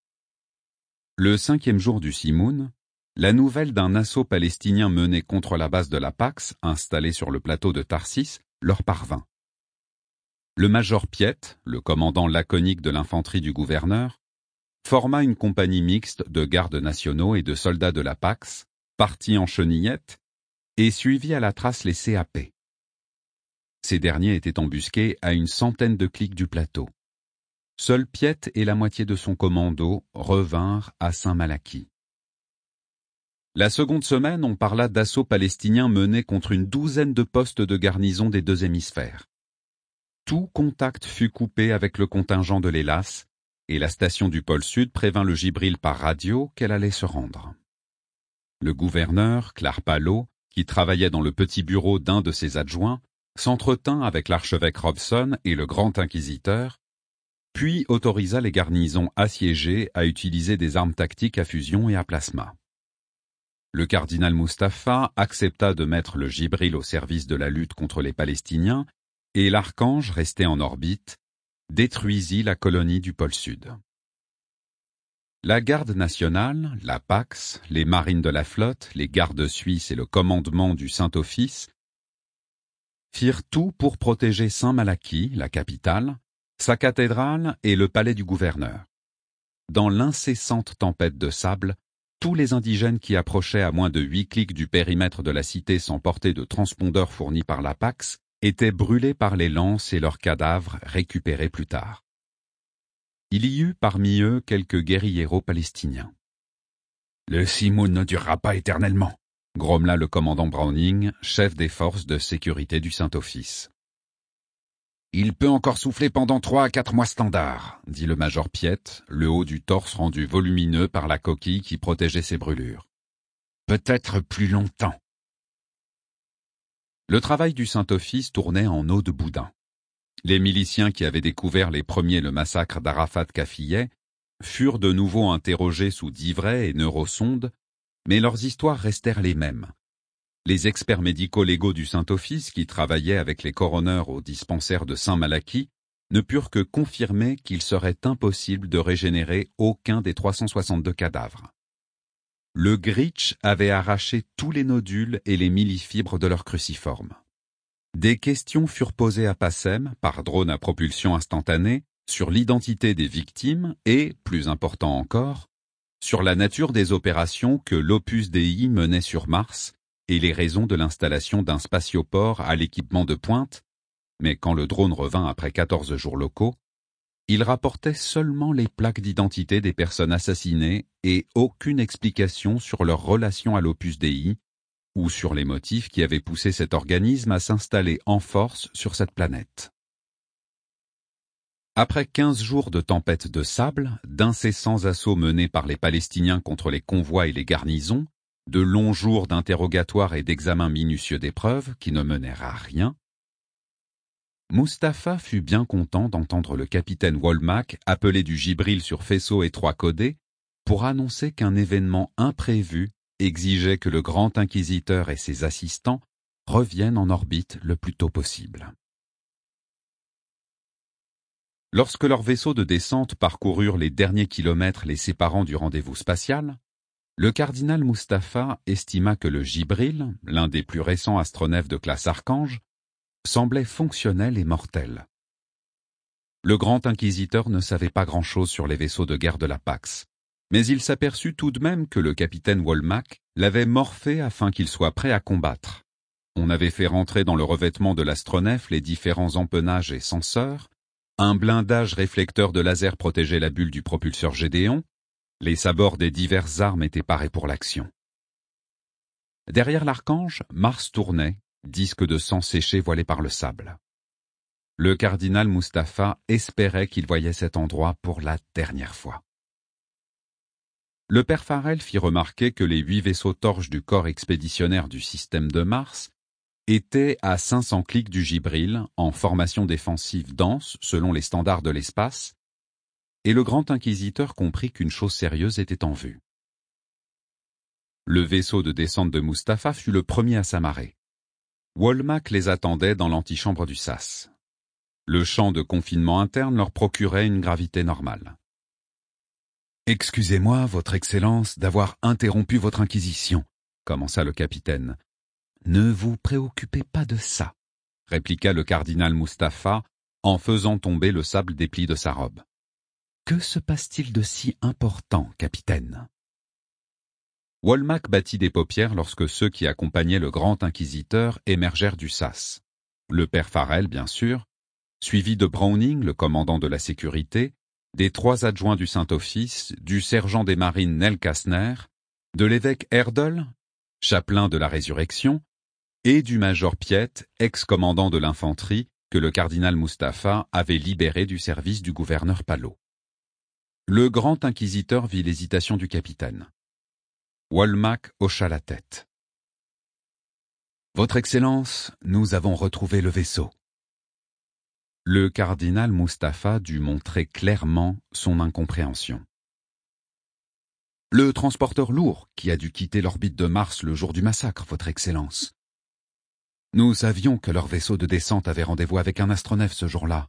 Le 5e jour du Simoun, la nouvelle d'un assaut palestinien mené contre la base de la Pax, installée sur le plateau de Tarsis, leur parvint. Le major Piet, le commandant laconique de l'infanterie du gouverneur, forma une compagnie mixte de gardes nationaux et de soldats de la Pax, partis en chenillettes, et suivit à la trace les CAP. Ces derniers étaient embusqués à une centaine de clics du plateau. Seuls Piet et la moitié de son commando revinrent à Saint-Malachie. La seconde semaine, on parla d'assauts palestiniens menés contre une douzaine de postes de garnison des deux hémisphères. Tout contact fut coupé avec le contingent de l'Hélas, et la station du pôle Sud prévint le Gibril par radio qu'elle allait se rendre. Le gouverneur, Clarpalo, qui travaillait dans le petit bureau d'un de ses adjoints, s'entretint avec l'archevêque Robson et le grand inquisiteur, puis autorisa les garnisons assiégées à utiliser des armes tactiques à fusion et à plasma. Le cardinal Mustapha accepta de mettre le Gibril au service de la lutte contre les Palestiniens, et l'archange, resté en orbite, détruisit la colonie du pôle Sud. La garde nationale, la Pax, les marines de la flotte, les gardes suisses et le commandement du Saint-Office firent tout pour protéger Saint-Malachie, la capitale, sa cathédrale et le palais du gouverneur. Dans l'incessante tempête de sable, tous les indigènes qui approchaient à moins de 8 clics du périmètre de la cité sans porter de transpondeur fourni par la Pax étaient brûlés par les lances et leurs cadavres récupérés plus tard. Il y eut parmi eux quelques guérilleros palestiniens. « Le Simoun ne durera pas éternellement », grommela le commandant Browning, chef des forces de sécurité du Saint-Office. « Il peut encore souffler pendant 3 à 4 mois standards, dit le major Piet, le haut du torse rendu volumineux par la coquille qui protégeait ses brûlures. Peut-être plus longtemps. Le travail du Saint-Office tournait en eau de boudin. Les miliciens qui avaient découvert les premiers le massacre d'Arafat Kafiyeh furent de nouveau interrogés sous divrets et neurosondes, mais leurs histoires restèrent les mêmes. Les experts médico-légaux du Saint-Office qui travaillaient avec les coroners au dispensaire de Saint-Malachie ne purent que confirmer qu'il serait impossible de régénérer aucun des 362 cadavres. Le Gritsch avait arraché tous les nodules et les millifibres de leur cruciforme. Des questions furent posées à Passem, par drone à propulsion instantanée, sur l'identité des victimes et, plus important encore, sur la nature des opérations que l'Opus Dei menait sur Mars et les raisons de l'installation d'un spatioport à l'équipement de pointe, mais quand le drone revint après 14 jours locaux, il rapportait seulement les plaques d'identité des personnes assassinées et aucune explication sur leur relation à l'Opus Dei ou sur les motifs qui avaient poussé cet organisme à s'installer en force sur cette planète. Après 15 jours de tempête de sable, d'incessants assauts menés par les Palestiniens contre les convois et les garnisons, de longs jours d'interrogatoires et d'examens minutieux des preuves qui ne menèrent à rien, Mustapha fut bien content d'entendre le capitaine Wollmack appeler du Gibril sur faisceau étroit codé pour annoncer qu'un événement imprévu exigeait que le grand inquisiteur et ses assistants reviennent en orbite le plus tôt possible. Lorsque leurs vaisseaux de descente parcoururent les derniers kilomètres les séparant du rendez-vous spatial, le cardinal Mustapha estima que le Gibril, l'un des plus récents astronefs de classe Archange, semblait fonctionnel et mortel. Le grand inquisiteur ne savait pas grand-chose sur les vaisseaux de guerre de la Pax, mais il s'aperçut tout de même que le capitaine Wollmack l'avait morphé afin qu'il soit prêt à combattre. On avait fait rentrer dans le revêtement de l'astronef les différents empennages et senseurs, un blindage réflecteur de laser protégeait la bulle du propulseur Gédéon, les sabords des diverses armes étaient parés pour l'action. Derrière l'archange, Mars tournait, disque de sang séché voilé par le sable. Le cardinal Mustapha espérait qu'il voyait cet endroit pour la dernière fois. Le père Farrell fit remarquer que les 8 vaisseaux torches du corps expéditionnaire du système de Mars étaient à 500 clics du Gibril, en formation défensive dense selon les standards de l'espace, et le grand inquisiteur comprit qu'une chose sérieuse était en vue. Le vaisseau de descente de Mustapha fut le premier à s'amarrer. Wollmack les attendait dans l'antichambre du SAS. Le champ de confinement interne leur procurait une gravité normale. « Excusez-moi, votre Excellence, d'avoir interrompu votre inquisition, » commença le capitaine. « Ne vous préoccupez pas de ça, » répliqua le cardinal Mustapha en faisant tomber le sable des plis de sa robe. « Que se passe-t-il de si important, capitaine ?» Wollmack battit des paupières lorsque ceux qui accompagnaient le grand inquisiteur émergèrent du SAS. Le père Farrell, bien sûr, suivi de Browning, le commandant de la sécurité, des 3 adjoints du Saint-Office, du sergent des marines Nel Kastner, de l'évêque Erdel, chapelain de la Résurrection, et du major Piet, ex-commandant de l'infanterie, que le cardinal Mustapha avait libéré du service du gouverneur Palot. Le grand inquisiteur vit l'hésitation du capitaine. Wollmack hocha la tête. « Votre Excellence, nous avons retrouvé le vaisseau. » Le cardinal Mustapha dut montrer clairement son incompréhension. « Le transporteur lourd qui a dû quitter l'orbite de Mars le jour du massacre, Votre Excellence. Nous savions que leur vaisseau de descente avait rendez-vous avec un astronef ce jour-là.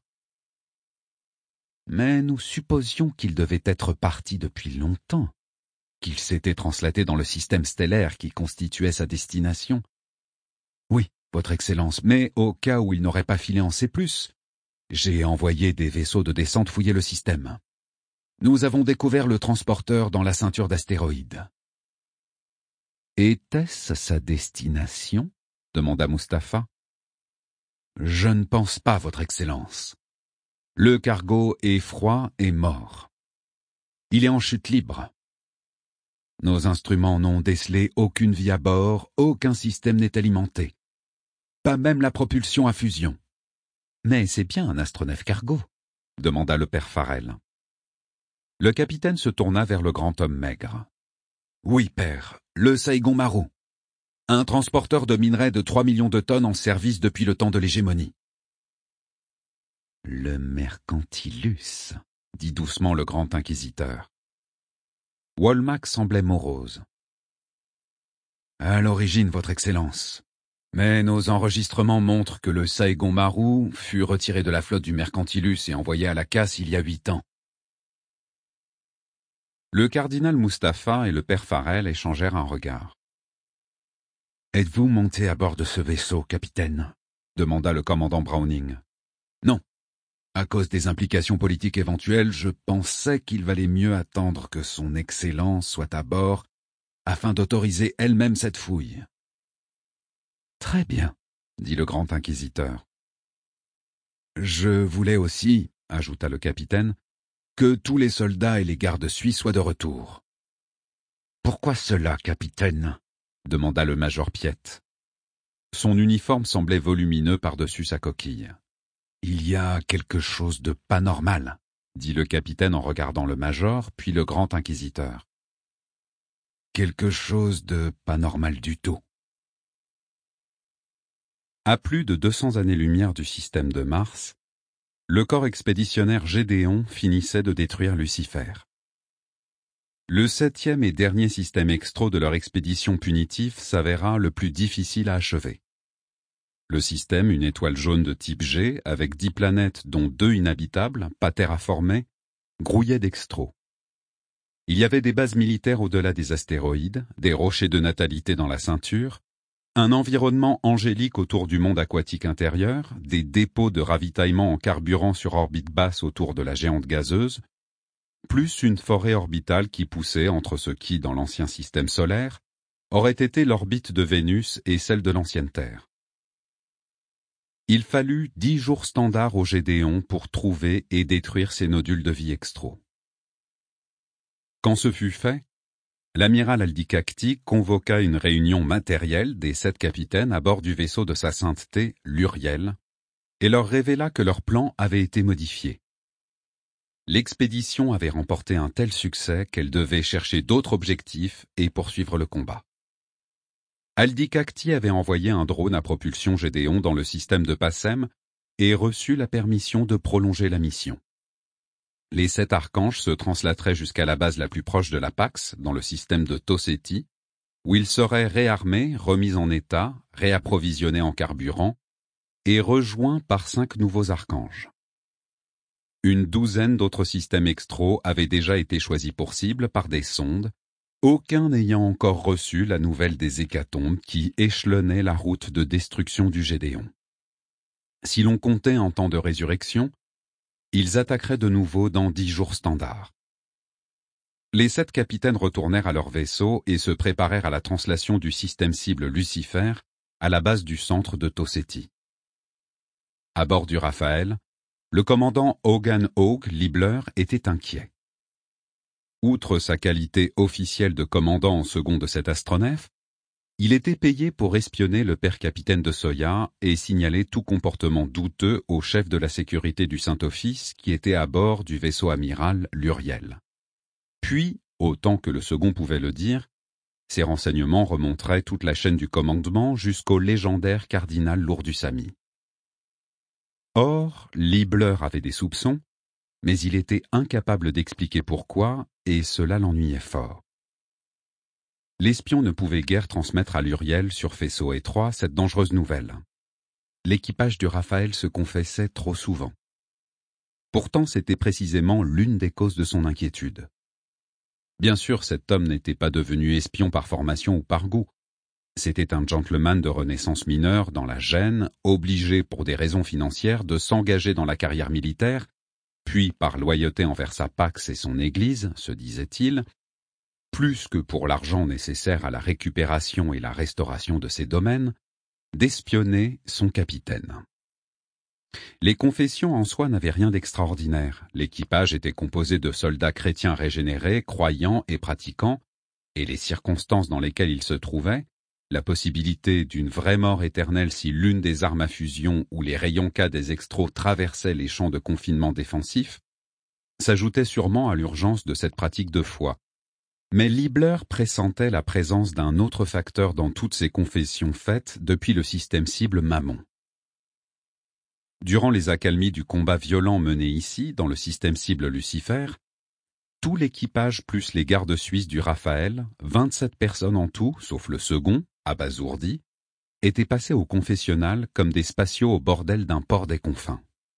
Mais nous supposions qu'il devait être parti depuis longtemps, qu'il s'était translaté dans le système stellaire qui constituait sa destination. Oui, Votre Excellence, mais au cas où il n'aurait pas filé en C+, j'ai envoyé des vaisseaux de descente fouiller le système. Nous avons découvert le transporteur dans la ceinture d'astéroïdes. Était-ce sa destination ? Demanda Mustapha. Je ne pense pas, Votre Excellence. Le cargo est froid et mort. Il est en chute libre. Nos instruments n'ont décelé aucune vie à bord, aucun système n'est alimenté. Pas même la propulsion à fusion. Mais c'est bien un astronef cargo, demanda le père Farrell. Le capitaine se tourna vers le grand homme maigre. Oui, père, le Saigon Maru. Un transporteur de minerais de 3 millions de tonnes en service depuis le temps de l'hégémonie. Le Mercantilus, dit doucement le grand inquisiteur. Wollmack semblait morose. À l'origine, Votre Excellence. Mais nos enregistrements montrent que le Saigon Maru fut retiré de la flotte du Mercantilus et envoyé à la casse il y a 8 ans. Le cardinal Mustapha et le père Farrell échangèrent un regard. Êtes-vous monté à bord de ce vaisseau, capitaine ? Demanda le commandant Browning. Non. À cause des implications politiques éventuelles, je pensais qu'il valait mieux attendre que son Excellence soit à bord afin d'autoriser elle-même cette fouille. Très bien, dit le grand inquisiteur. Je voulais aussi, ajouta le capitaine, que tous les soldats et les gardes suisses soient de retour. Pourquoi cela, capitaine ? Demanda le major Piet. Son uniforme semblait volumineux par-dessus sa coquille. Il y a quelque chose de pas normal, dit le capitaine en regardant le major, puis le grand inquisiteur. Quelque chose de pas normal du tout. À plus de 200 années-lumière du système de Mars, le corps expéditionnaire Gédéon finissait de détruire Lucifer. Le 7e et dernier système extro de leur expédition punitive s'avéra le plus difficile à achever. Le système, une étoile jaune de type G, avec 10 planètes dont 2 inhabitables, pas terraformées, grouillait d'extro. Il y avait des bases militaires au-delà des astéroïdes, des rochers de natalité dans la ceinture, un environnement angélique autour du monde aquatique intérieur, des dépôts de ravitaillement en carburant sur orbite basse autour de la géante gazeuse, plus une forêt orbitale qui poussait entre ce qui, dans l'ancien système solaire, aurait été l'orbite de Vénus et celle de l'ancienne Terre. Il fallut 10 jours standards au Gédéon pour trouver et détruire ces nodules de vie extro. Quand ce fut fait, l'amiral Aldicacti convoqua une réunion matérielle des 7 capitaines à bord du vaisseau de sa sainteté, l'Uriel, et leur révéla que leur plan avait été modifié. L'expédition avait remporté un tel succès qu'elle devait chercher d'autres objectifs et poursuivre le combat. Aldicacti avait envoyé un drone à propulsion Gédéon dans le système de Passem et reçu la permission de prolonger la mission. Les 7 archanges se translateraient jusqu'à la base la plus proche de la Pax, dans le système de Toseti, où ils seraient réarmés, remis en état, réapprovisionnés en carburant, et rejoints par 5 nouveaux archanges. Une douzaine d'autres systèmes extro avaient déjà été choisis pour cible par des sondes, aucun n'ayant encore reçu la nouvelle des hécatombes qui échelonnaient la route de destruction du Gédéon. Si l'on comptait en temps de résurrection, ils attaqueraient de nouveau dans 10 jours standards. Les 7 capitaines retournèrent à leur vaisseau et se préparèrent à la translation du système cible Lucifer à la base du centre de Toseti. À bord du Raphaël, le commandant Hogan Hogg Liebler était inquiet. Outre sa qualité officielle de commandant en second de cet astronef, il était payé pour espionner le père capitaine de Soya et signaler tout comportement douteux au chef de la sécurité du Saint-Office qui était à bord du vaisseau amiral l'Uriel. Puis, autant que le second pouvait le dire, ces renseignements remonteraient toute la chaîne du commandement jusqu'au légendaire cardinal Lourdusamy. Or, Liebler avait des soupçons, mais il était incapable d'expliquer pourquoi, et cela l'ennuyait fort. L'espion ne pouvait guère transmettre à l'Uriel sur faisceau étroit cette dangereuse nouvelle. L'équipage du Raphaël se confessait trop souvent. Pourtant, c'était précisément l'une des causes de son inquiétude. Bien sûr, cet homme n'était pas devenu espion par formation ou par goût. C'était un gentleman de renaissance mineure dans la gêne, obligé pour des raisons financières de s'engager dans la carrière militaire, puis par loyauté envers sa Pax et son Église, se disait-il, plus que pour l'argent nécessaire à la récupération et la restauration de ses domaines, d'espionner son capitaine. Les confessions en soi n'avaient rien d'extraordinaire. L'équipage était composé de soldats chrétiens régénérés, croyants et pratiquants, et les circonstances dans lesquelles ils se trouvaient, la possibilité d'une vraie mort éternelle si l'une des armes à fusion ou les rayons K des extros traversaient les champs de confinement défensifs, s'ajoutaient sûrement à l'urgence de cette pratique de foi. Mais Liebler pressentait la présence d'un autre facteur dans toutes ces confessions faites depuis le système cible Mammon. Durant les accalmies du combat violent mené ici, dans le système cible Lucifer, tout l'équipage plus les gardes suisses du Raphaël, 27 personnes en tout, sauf le second, abasourdi, étaient passés au confessionnal comme des spatiaux au bordel d'un port des confins.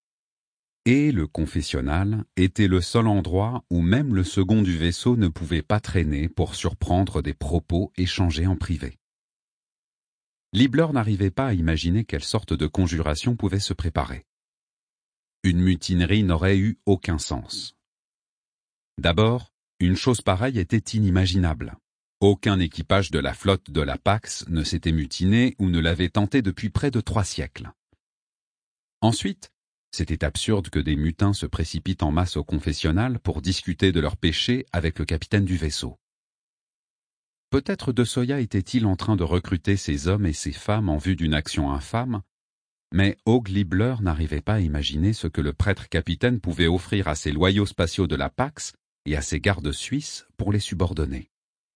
Et le confessionnal était le seul endroit où même le second du vaisseau ne pouvait pas traîner pour surprendre des propos échangés en privé. Liebler n'arrivait pas à imaginer quelle sorte de conjuration pouvait se préparer. Une mutinerie n'aurait eu aucun sens. D'abord, une chose pareille était inimaginable. Aucun équipage de la flotte de la Pax ne s'était mutiné ou ne l'avait tenté depuis près de 3 siècles. Ensuite, c'était absurde que des mutins se précipitent en masse au confessionnal pour discuter de leurs péchés avec le capitaine du vaisseau. Peut-être De Soya était-il en train de recruter ces hommes et ces femmes en vue d'une action infâme, mais Hogg Liebler n'arrivait pas à imaginer ce que le prêtre capitaine pouvait offrir à ses loyaux spatiaux de la Pax et à ses gardes suisses pour les subordonner.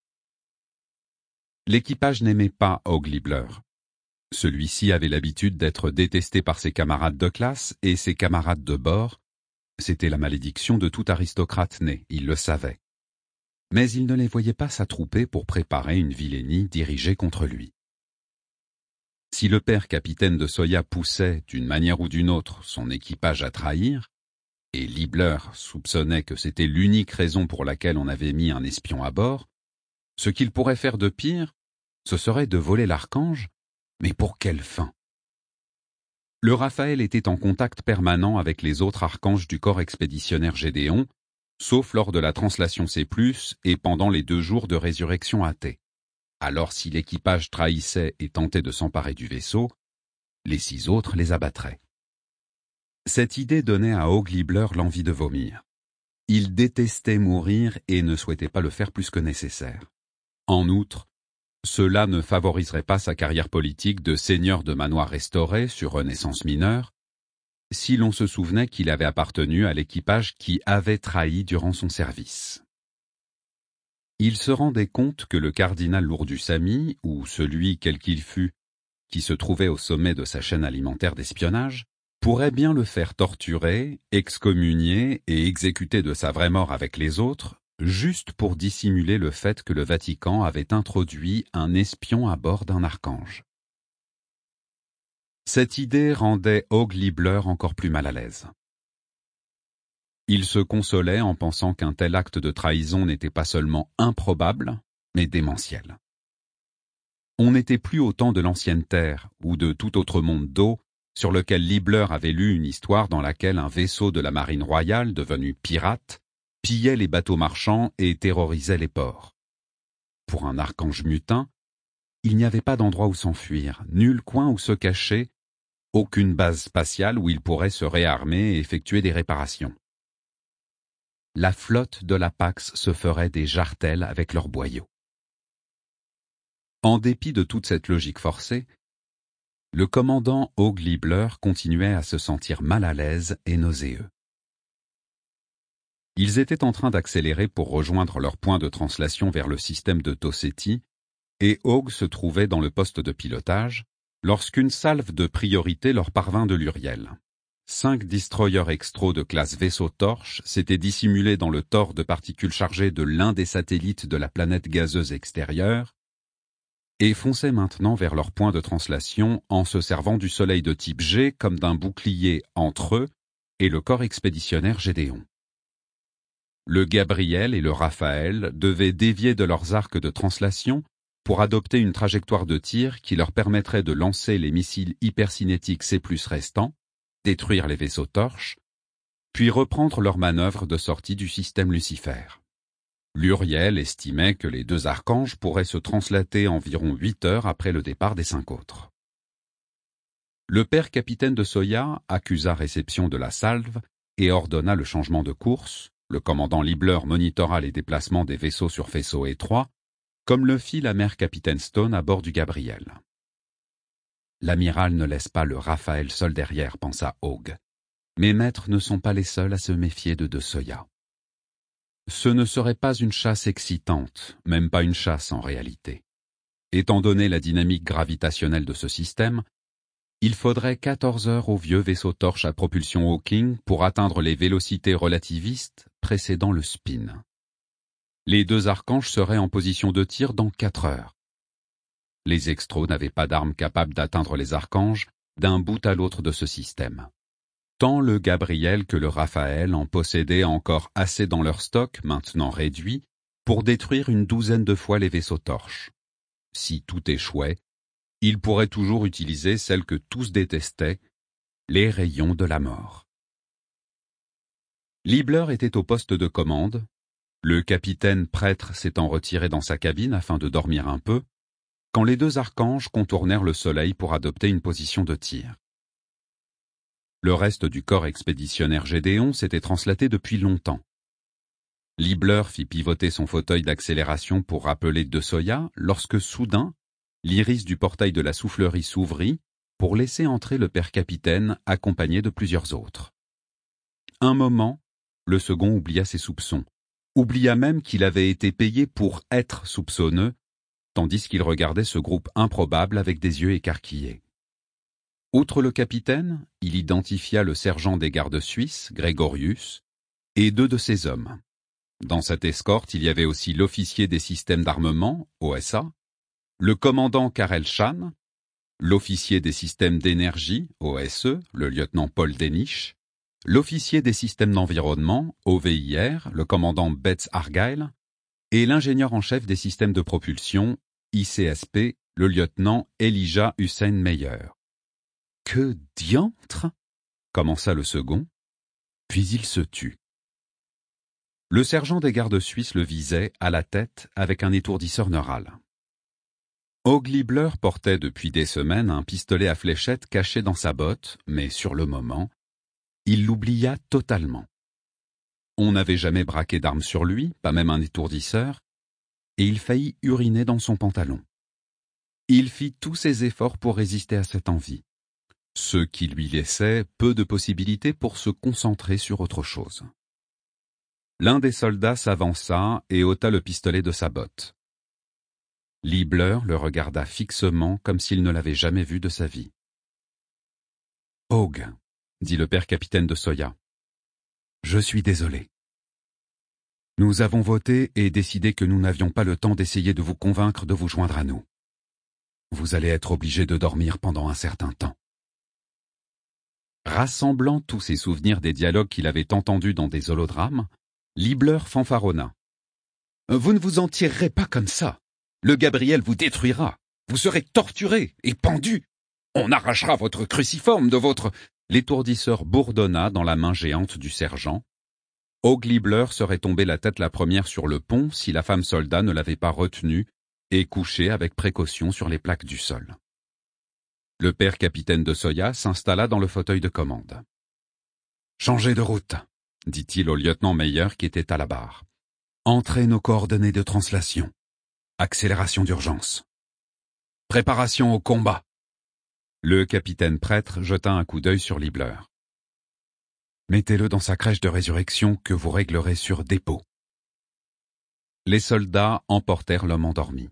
L'équipage n'aimait pas Hogg Liebler. Celui-ci avait l'habitude d'être détesté par ses camarades de classe et ses camarades de bord. C'était la malédiction de tout aristocrate né, il le savait. Mais il ne les voyait pas s'attrouper pour préparer une vilainie dirigée contre lui. Si le père capitaine de Soya poussait, d'une manière ou d'une autre, son équipage à trahir, et Liebler soupçonnait que c'était l'unique raison pour laquelle on avait mis un espion à bord, ce qu'il pourrait faire de pire, ce serait de voler l'archange, mais pour quelle fin? Le Raphaël était en contact permanent avec les autres archanges du corps expéditionnaire Gédéon, sauf lors de la translation C+, et pendant les 2 jours de résurrection athée. Alors si l'équipage trahissait et tentait de s'emparer du vaisseau, les 6 autres les abattraient. Cette idée donnait à Hogg Liebler l'envie de vomir. Il détestait mourir et ne souhaitait pas le faire plus que nécessaire. En outre, cela ne favoriserait pas sa carrière politique de seigneur de manoir restauré sur renaissance mineure, si l'on se souvenait qu'il avait appartenu à l'équipage qui avait trahi durant son service. Il se rendait compte que le cardinal Lourdusamy, ou celui quel qu'il fût, qui se trouvait au sommet de sa chaîne alimentaire d'espionnage, pourrait bien le faire torturer, excommunier et exécuter de sa vraie mort avec les autres, juste pour dissimuler le fait que le Vatican avait introduit un espion à bord d'un archange. Cette idée rendait Hogg Liebler encore plus mal à l'aise. Il se consolait en pensant qu'un tel acte de trahison n'était pas seulement improbable, mais démentiel. On n'était plus au temps de l'ancienne Terre, ou de tout autre monde d'eau, sur lequel Liebler avait lu une histoire dans laquelle un vaisseau de la marine royale, devenu pirate, pillait les bateaux marchands et terrorisait les ports. Pour un archange mutin, il n'y avait pas d'endroit où s'enfuir, nul coin où se cacher, aucune base spatiale où ils pourraient se réarmer et effectuer des réparations. La flotte de la Pax se ferait des jartelles avec leurs boyaux. En dépit de toute cette logique forcée, le commandant Hugh Liebler continuait à se sentir mal à l'aise et nauséeux. Ils étaient en train d'accélérer pour rejoindre leur point de translation vers le système de Toseti, et Hugh se trouvait dans le poste de pilotage, lorsqu'une salve de priorité leur parvint de l'Uriel. 5 destroyers extro de classe vaisseau torche s'étaient dissimulés dans le tore de particules chargées de l'un des satellites de la planète gazeuse extérieure, et fonçaient maintenant vers leur point de translation en se servant du soleil de type G comme d'un bouclier entre eux et le corps expéditionnaire Gédéon. Le Gabriel et le Raphaël devaient dévier de leurs arcs de translation pour adopter une trajectoire de tir qui leur permettrait de lancer les missiles hypercinétiques C+ restants, détruire les vaisseaux torches, puis reprendre leur manœuvre de sortie du système Lucifer. L'Uriel estimait que les 2 archanges pourraient se translater environ 8 heures après le départ des 5 autres. Le père capitaine de Soya accusa réception de la salve et ordonna le changement de course. Le commandant Liebler monitora les déplacements des vaisseaux sur faisceau étroit, comme le fit la mère capitaine Stone à bord du Gabriel. L'amiral ne laisse pas le Raphaël seul derrière, pensa Hugh. Mes maîtres ne sont pas les seuls à se méfier de Soya. Ce ne serait pas une chasse excitante, même pas une chasse en réalité. Étant donné la dynamique gravitationnelle de ce système, il faudrait 14 heures au vieux vaisseau torche à propulsion Hawking pour atteindre les vélocités relativistes précédant le spin. Les 2 archanges seraient en position de tir dans 4 heures. Les extros n'avaient pas d'armes capables d'atteindre les archanges d'un bout à l'autre de ce système. Tant le Gabriel que le Raphaël en possédaient encore assez dans leur stock, maintenant réduit, pour détruire une 12aine de fois les vaisseaux torches. Si tout échouait, ils pourraient toujours utiliser celle que tous détestaient, les rayons de la mort. Liebler était au poste de commande, le capitaine prêtre s'étant retiré dans sa cabine afin de dormir un peu, quand les 2 archanges contournèrent le soleil pour adopter une position de tir. Le reste du corps expéditionnaire Gédéon s'était translaté depuis longtemps. Liebler fit pivoter son fauteuil d'accélération pour rappeler Soya lorsque soudain, l'iris du portail de la soufflerie s'ouvrit pour laisser entrer le père capitaine accompagné de plusieurs autres. Un moment, le second oublia ses soupçons, oublia même qu'il avait été payé pour être soupçonneux, tandis qu'il regardait ce groupe improbable avec des yeux écarquillés. Outre le capitaine, il identifia le sergent des gardes suisses, Grégorius, et 2 de ses hommes. Dans cette escorte, il y avait aussi l'officier des systèmes d'armement, OSA, le commandant Karel Chan, l'officier des systèmes d'énergie, OSE, le lieutenant Paul Denich, l'officier des systèmes d'environnement, OVIR, le commandant Betz Argyle, et l'ingénieur en chef des systèmes de propulsion, ICSP, le lieutenant Elijah Hussein Meyer. « Que diantre !» commença le second, puis il se tut. Le sergent des gardes suisses le visait, à la tête, avec un étourdisseur neural. Hugh Liebler portait depuis des semaines un pistolet à fléchette caché dans sa botte, mais sur le moment, il l'oublia totalement. On n'avait jamais braqué d'armes sur lui, pas même un étourdisseur, et il faillit uriner dans son pantalon. Il fit tous ses efforts pour résister à cette envie, ce qui lui laissait peu de possibilités pour se concentrer sur autre chose. L'un des soldats s'avança et ôta le pistolet de sa botte. Liebler le regarda fixement comme s'il ne l'avait jamais vu de sa vie. « Hugh, » dit le père capitaine de Soya, « je suis désolé. Nous avons voté et décidé que nous n'avions pas le temps d'essayer de vous convaincre de vous joindre à nous. Vous allez être obligé de dormir pendant un certain temps. » Rassemblant tous ses souvenirs des dialogues qu'il avait entendus dans des holodrames, Liebler fanfaronna. « Vous ne vous en tirerez pas comme ça. Le Gabriel vous détruira. Vous serez torturé et pendu. On arrachera votre cruciforme de votre... » L'étourdisseur bourdonna dans la main géante du sergent. Hugh Liebler serait tombé la tête la première sur le pont si la femme soldat ne l'avait pas retenu et couché avec précaution sur les plaques du sol. Le père capitaine de Soya s'installa dans le fauteuil de commande. « Changez de route, dit-il au lieutenant Meyer qui était à la barre. Entrez nos coordonnées de translation. Accélération d'urgence. Préparation au combat. » Le capitaine prêtre jeta un coup d'œil sur Liebler. « Mettez-le dans sa crèche de résurrection que vous réglerez sur dépôt. » Les soldats emportèrent l'homme endormi.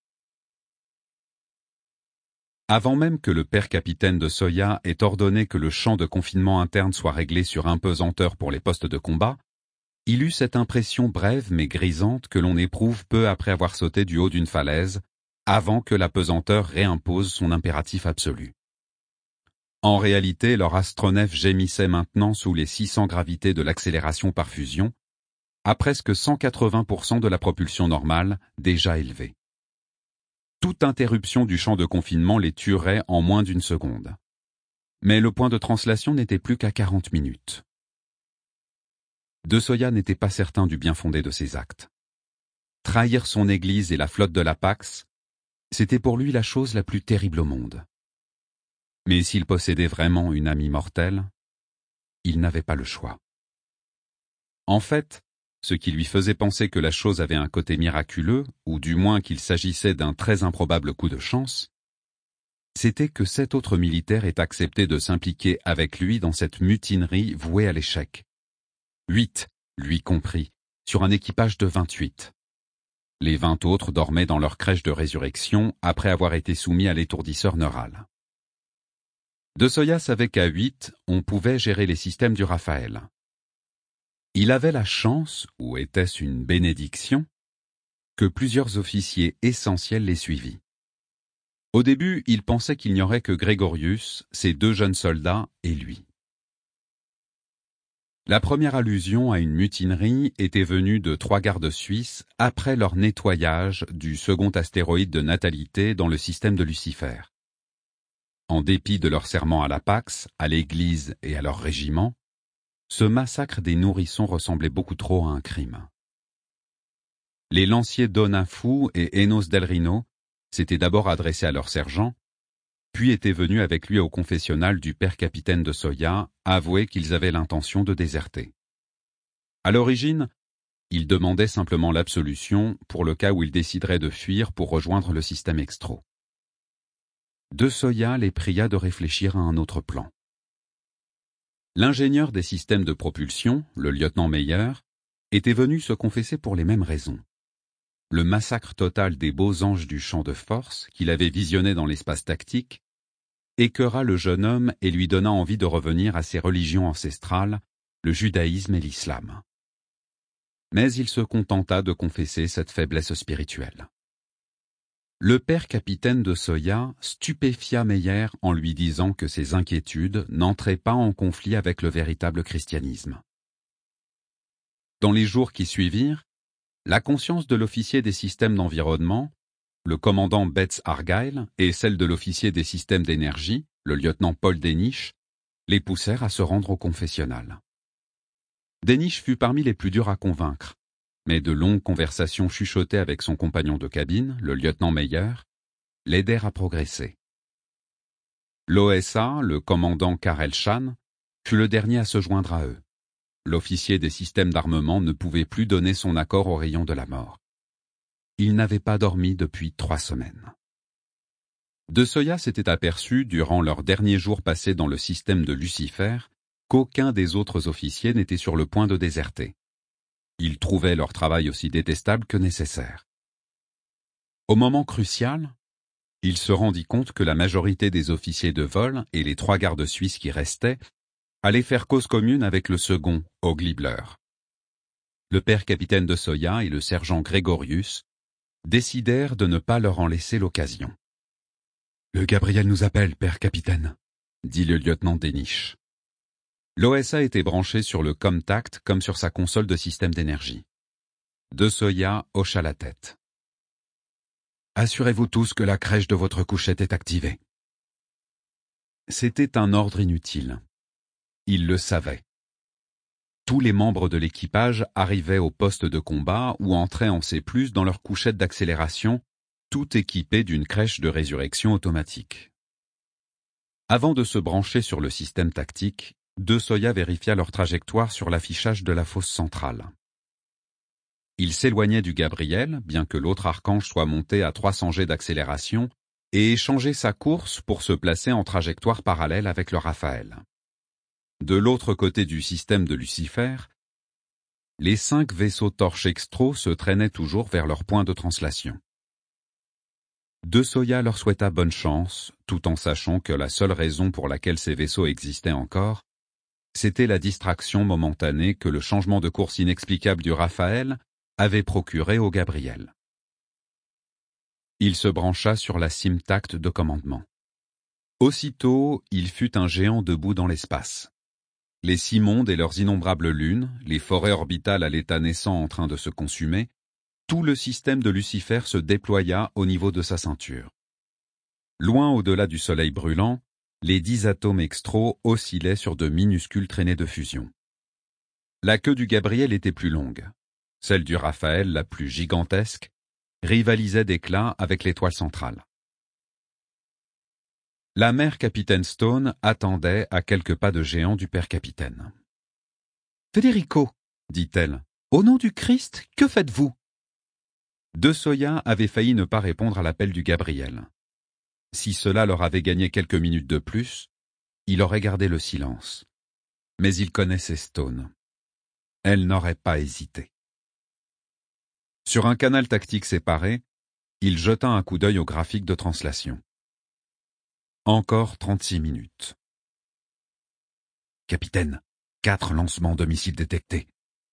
Avant même que le père capitaine de Soya ait ordonné que le champ de confinement interne soit réglé sur impesanteur pour les postes de combat, il eut cette impression brève mais grisante que l'on éprouve peu après avoir sauté du haut d'une falaise, avant que la pesanteur réimpose son impératif absolu. En réalité, leur astronef gémissait maintenant sous les 600 gravités de l'accélération par fusion, à presque 180% de la propulsion normale, déjà élevée. Toute interruption du champ de confinement les tuerait en moins d'une seconde. Mais le point de translation n'était plus qu'à 40 minutes. De Soya n'était pas certain du bien fondé de ses actes. Trahir son église et la flotte de la Pax, c'était pour lui la chose la plus terrible au monde. Mais s'il possédait vraiment une amie mortelle, il n'avait pas le choix. En fait, ce qui lui faisait penser que la chose avait un côté miraculeux, ou du moins qu'il s'agissait d'un très improbable coup de chance, c'était que cet autre militaire ait accepté de s'impliquer avec lui dans cette mutinerie vouée à l'échec. 8, lui compris, sur un équipage de 28. Les 20 autres dormaient dans leur crèche de résurrection après avoir été soumis à l'étourdisseur neural. De Soya savait qu'à 8, on pouvait gérer les systèmes du Raphaël. Il avait la chance, ou était-ce une bénédiction, que plusieurs officiers essentiels les suivissent. Au début, il pensait qu'il n'y aurait que Grégorius, ses 2 jeunes soldats et lui. La première allusion à une mutinerie était venue de 3 gardes suisses après leur nettoyage du second astéroïde de natalité dans le système de Lucifer. En dépit de leur serment à la Pax, à l'Église et à leur régiment, ce massacre des nourrissons ressemblait beaucoup trop à un crime. Les lanciers Donafu et Enos del Rino s'étaient d'abord adressés à leur sergent, puis étaient venus avec lui au confessionnal du père capitaine de Soya avouer qu'ils avaient l'intention de déserter. À l'origine, ils demandaient simplement l'absolution pour le cas où ils décideraient de fuir pour rejoindre le système extro. De Soya les pria de réfléchir à un autre plan. L'ingénieur des systèmes de propulsion, le lieutenant Meyer, était venu se confesser pour les mêmes raisons. Le massacre total des beaux anges du champ de force, qu'il avait visionné dans l'espace tactique, écœura le jeune homme et lui donna envie de revenir à ses religions ancestrales, le judaïsme et l'islam. Mais il se contenta de confesser cette faiblesse spirituelle. Le père capitaine de Soya stupéfia Meyer en lui disant que ses inquiétudes n'entraient pas en conflit avec le véritable christianisme. Dans les jours qui suivirent, la conscience de l'officier des systèmes d'environnement, le commandant Betz Argyle, et celle de l'officier des systèmes d'énergie, le lieutenant Paul Denisch, les poussèrent à se rendre au confessionnal. Denisch fut parmi les plus durs à convaincre, mais de longues conversations chuchotées avec son compagnon de cabine, le lieutenant Meyer, l'aidèrent à progresser. L'OSA, le commandant Karel Chan, fut le dernier à se joindre à eux. L'officier des systèmes d'armement ne pouvait plus donner son accord au rayon de la mort. Il n'avait pas dormi depuis 3 semaines. De Soya s'était aperçu, durant leurs derniers jours passés dans le système de Lucifer, qu'aucun des autres officiers n'était sur le point de déserter. Ils trouvaient leur travail aussi détestable que nécessaire. Au moment crucial, il se rendit compte que la majorité des officiers de vol et les 3 gardes suisses qui restaient allaient faire cause commune avec le second, Hog Liebler. Le père capitaine de Soya et le sergent Grégorius décidèrent de ne pas leur en laisser l'occasion. « Le Gabriel nous appelle, père capitaine, » dit le lieutenant Denisch. L'OSA était branché sur le Comtact comme sur sa console de système d'énergie. De Soya hocha la tête. « Assurez-vous tous que la crèche de votre couchette est activée. » C'était un ordre inutile. Il le savait. Tous les membres de l'équipage arrivaient au poste de combat ou entraient en C+, dans leur couchette d'accélération, tout équipés d'une crèche de résurrection automatique. Avant de se brancher sur le système tactique, De Soya vérifia leur trajectoire sur l'affichage de la fosse centrale. Il s'éloignait du Gabriel, bien que l'autre archange soit monté à 300 G d'accélération, et échangeait sa course pour se placer en trajectoire parallèle avec le Raphaël. De l'autre côté du système de Lucifer, les 5 vaisseaux torches extro se traînaient toujours vers leur point de translation. De Soya leur souhaita bonne chance, tout en sachant que la seule raison pour laquelle ces vaisseaux existaient encore, c'était la distraction momentanée que le changement de course inexplicable du Raphaël avait procuré au Gabriel. Il se brancha sur la SIM-tact de commandement. Aussitôt, il fut un géant debout dans l'espace. Les 6 mondes et leurs innombrables lunes, les forêts orbitales à l'état naissant en train de se consumer, tout le système de Lucifer se déploya au niveau de sa ceinture. Loin au-delà du soleil brûlant, les 10 atomes extro oscillaient sur de minuscules traînées de fusion. La queue du Gabriel était plus longue. Celle du Raphaël, la plus gigantesque, rivalisait d'éclat avec l'étoile centrale. La mère Capitaine Stone attendait à quelques pas de géant du père Capitaine. « Federico, dit-elle, au nom du Christ, que faites-vous » De Soya avait failli ne pas répondre à l'appel du Gabriel. Si cela leur avait gagné quelques minutes de plus, il aurait gardé le silence. Mais il connaissait Stone. Elle n'aurait pas hésité. Sur un canal tactique séparé, il jeta un coup d'œil au graphique de translation. Encore 36 minutes. Capitaine, 4 lancements de missiles détectés.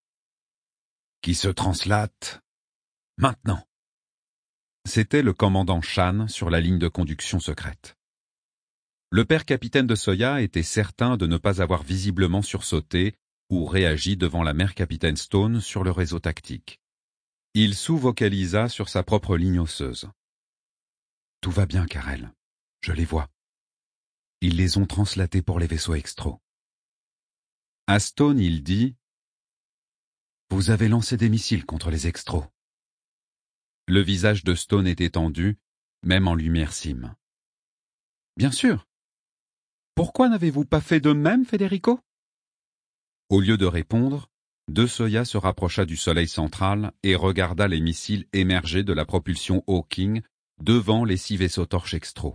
Qui se translate maintenant. C'était le commandant Shan sur la ligne de conduction secrète. Le père capitaine de Soya était certain de ne pas avoir visiblement sursauté ou réagi devant la mère capitaine Stone sur le réseau tactique. Il sous-vocalisa sur sa propre ligne osseuse. « Tout va bien, Karel. Je les vois. Ils les ont translatés pour les vaisseaux extro. » À Stone, il dit « Vous avez lancé des missiles contre les extros. » Le visage de Stone était tendu, même en lumière sim. « Bien sûr. Pourquoi n'avez-vous pas fait de même, Federico ?» Au lieu de répondre, De Soya se rapprocha du soleil central et regarda les missiles émerger de la propulsion Hawking devant les 6 vaisseaux torches extro.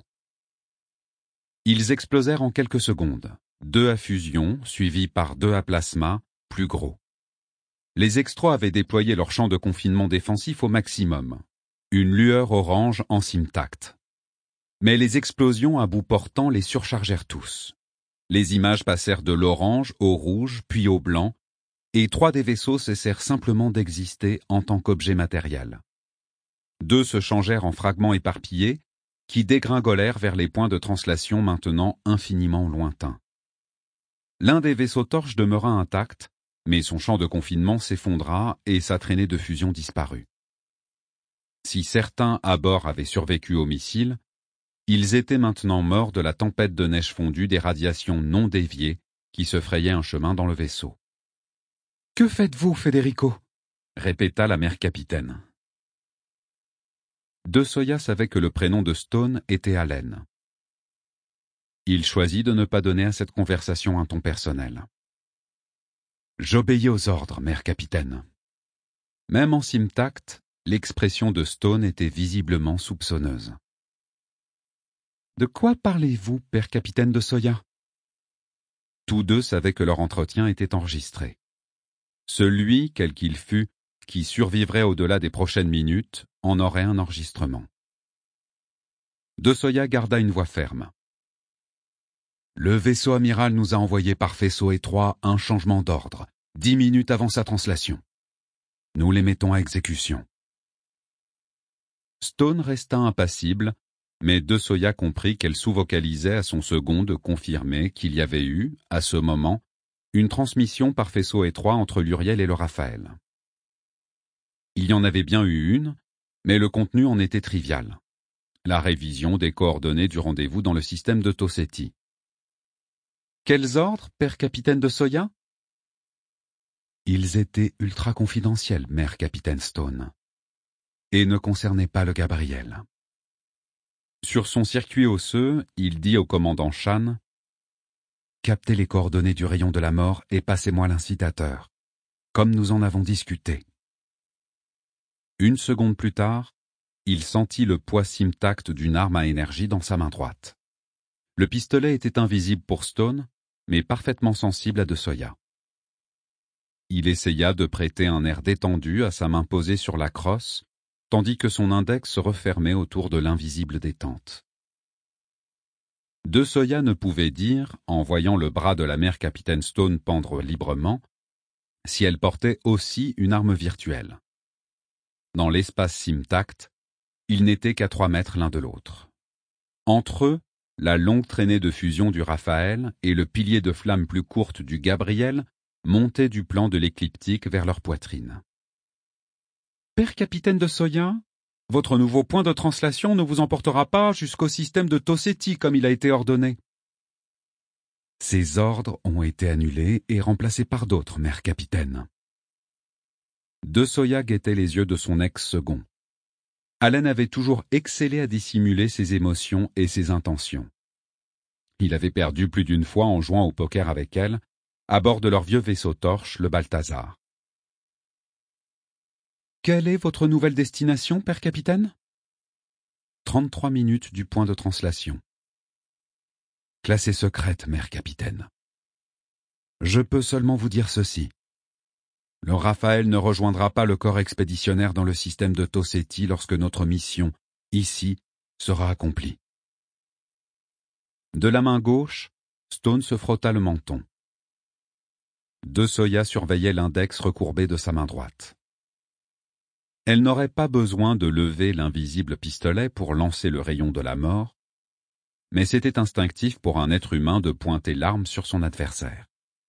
Ils explosèrent en quelques secondes, 2 à fusion, suivis par 2 à plasma, plus gros. Les extros avaient déployé leur champ de confinement défensif au maximum, une lueur orange en SIM-tact. Mais les explosions à bout portant les surchargèrent tous. Les images passèrent de l'orange au rouge, puis au blanc, et 3 des vaisseaux cessèrent simplement d'exister en tant qu'objet matériel. 2 se changèrent en fragments éparpillés, qui dégringolèrent vers les points de translation maintenant infiniment lointains. L'un des vaisseaux torches demeura intact, mais son champ de confinement s'effondra et sa traînée de fusion disparut. Si certains à bord avaient survécu aux missiles, ils étaient maintenant morts de la tempête de neige fondue des radiations non déviées qui se frayaient un chemin dans le vaisseau. « Que faites-vous, Federico » répéta la mère capitaine. De Soya savait que le prénom de Stone était Allen. Il choisit de ne pas donner à cette conversation un ton personnel. « J'obéis aux ordres, mère capitaine. » Même en SIM-tact, l'expression de Stone était visiblement soupçonneuse. « De quoi parlez-vous, père capitaine de Soya » Tous deux savaient que leur entretien était enregistré. Celui, quel qu'il fût, qui survivrait au-delà des prochaines minutes, en aurait un enregistrement. De Soya garda une voix ferme. « Le vaisseau amiral nous a envoyé par faisceau étroit un changement d'ordre, 10 minutes avant sa translation. Nous les mettons à exécution. » Stone resta impassible, mais De Soya comprit qu'elle sous-vocalisait à son second de confirmer qu'il y avait eu, à ce moment, une transmission par faisceau étroit entre l'Uriel et le Raphaël. Il y en avait bien eu une, mais le contenu en était trivial. La révision des coordonnées du rendez-vous dans le système de Toseti. « Quels ordres, père capitaine de Soya » ? « Ils étaient ultra confidentiels, mère capitaine Stone, et ne concernaient pas le Gabriel. » Sur son circuit osseux, il dit au commandant Shan « Captez les coordonnées du rayon de la mort et passez-moi l'incitateur, comme nous en avons discuté. » Une seconde plus tard, il sentit le poids simtact d'une arme à énergie dans sa main droite. Le pistolet était invisible pour Stone, mais parfaitement sensible à De Soya. Il essaya de prêter un air détendu à sa main posée sur la crosse, tandis que son index se refermait autour de l'invisible détente. De Soya ne pouvait dire, en voyant le bras de la mère capitaine Stone pendre librement, si elle portait aussi une arme virtuelle. Dans l'espace simtact, ils n'étaient qu'à 3 mètres l'un de l'autre. Entre eux, la longue traînée de fusion du Raphaël et le pilier de flamme plus courte du Gabriel montaient du plan de l'écliptique vers leur poitrine. « Père capitaine de Soya, votre nouveau point de translation ne vous emportera pas jusqu'au système de Toseti comme il a été ordonné. » Ces ordres ont été annulés et remplacés par d'autres, mère capitaine. De Soya guettait les yeux de son ex-second. Allen avait toujours excellé à dissimuler ses émotions et ses intentions. Il avait perdu plus d'une fois en jouant au poker avec elle, à bord de leur vieux vaisseau torche, le Balthazar. « Quelle est votre nouvelle destination, père capitaine ?» 33 minutes du point de translation. « Classée secrète, mère capitaine. Je peux seulement vous dire ceci. Le Raphaël ne rejoindra pas le corps expéditionnaire dans le système de Toseti lorsque notre mission, ici, sera accomplie. » De la main gauche, Stone se frotta le menton. De Soya surveillait l'index recourbé de sa main droite. Elle n'aurait pas besoin de lever l'invisible pistolet pour lancer le rayon de la mort, mais c'était instinctif pour un être humain de pointer l'arme sur son adversaire.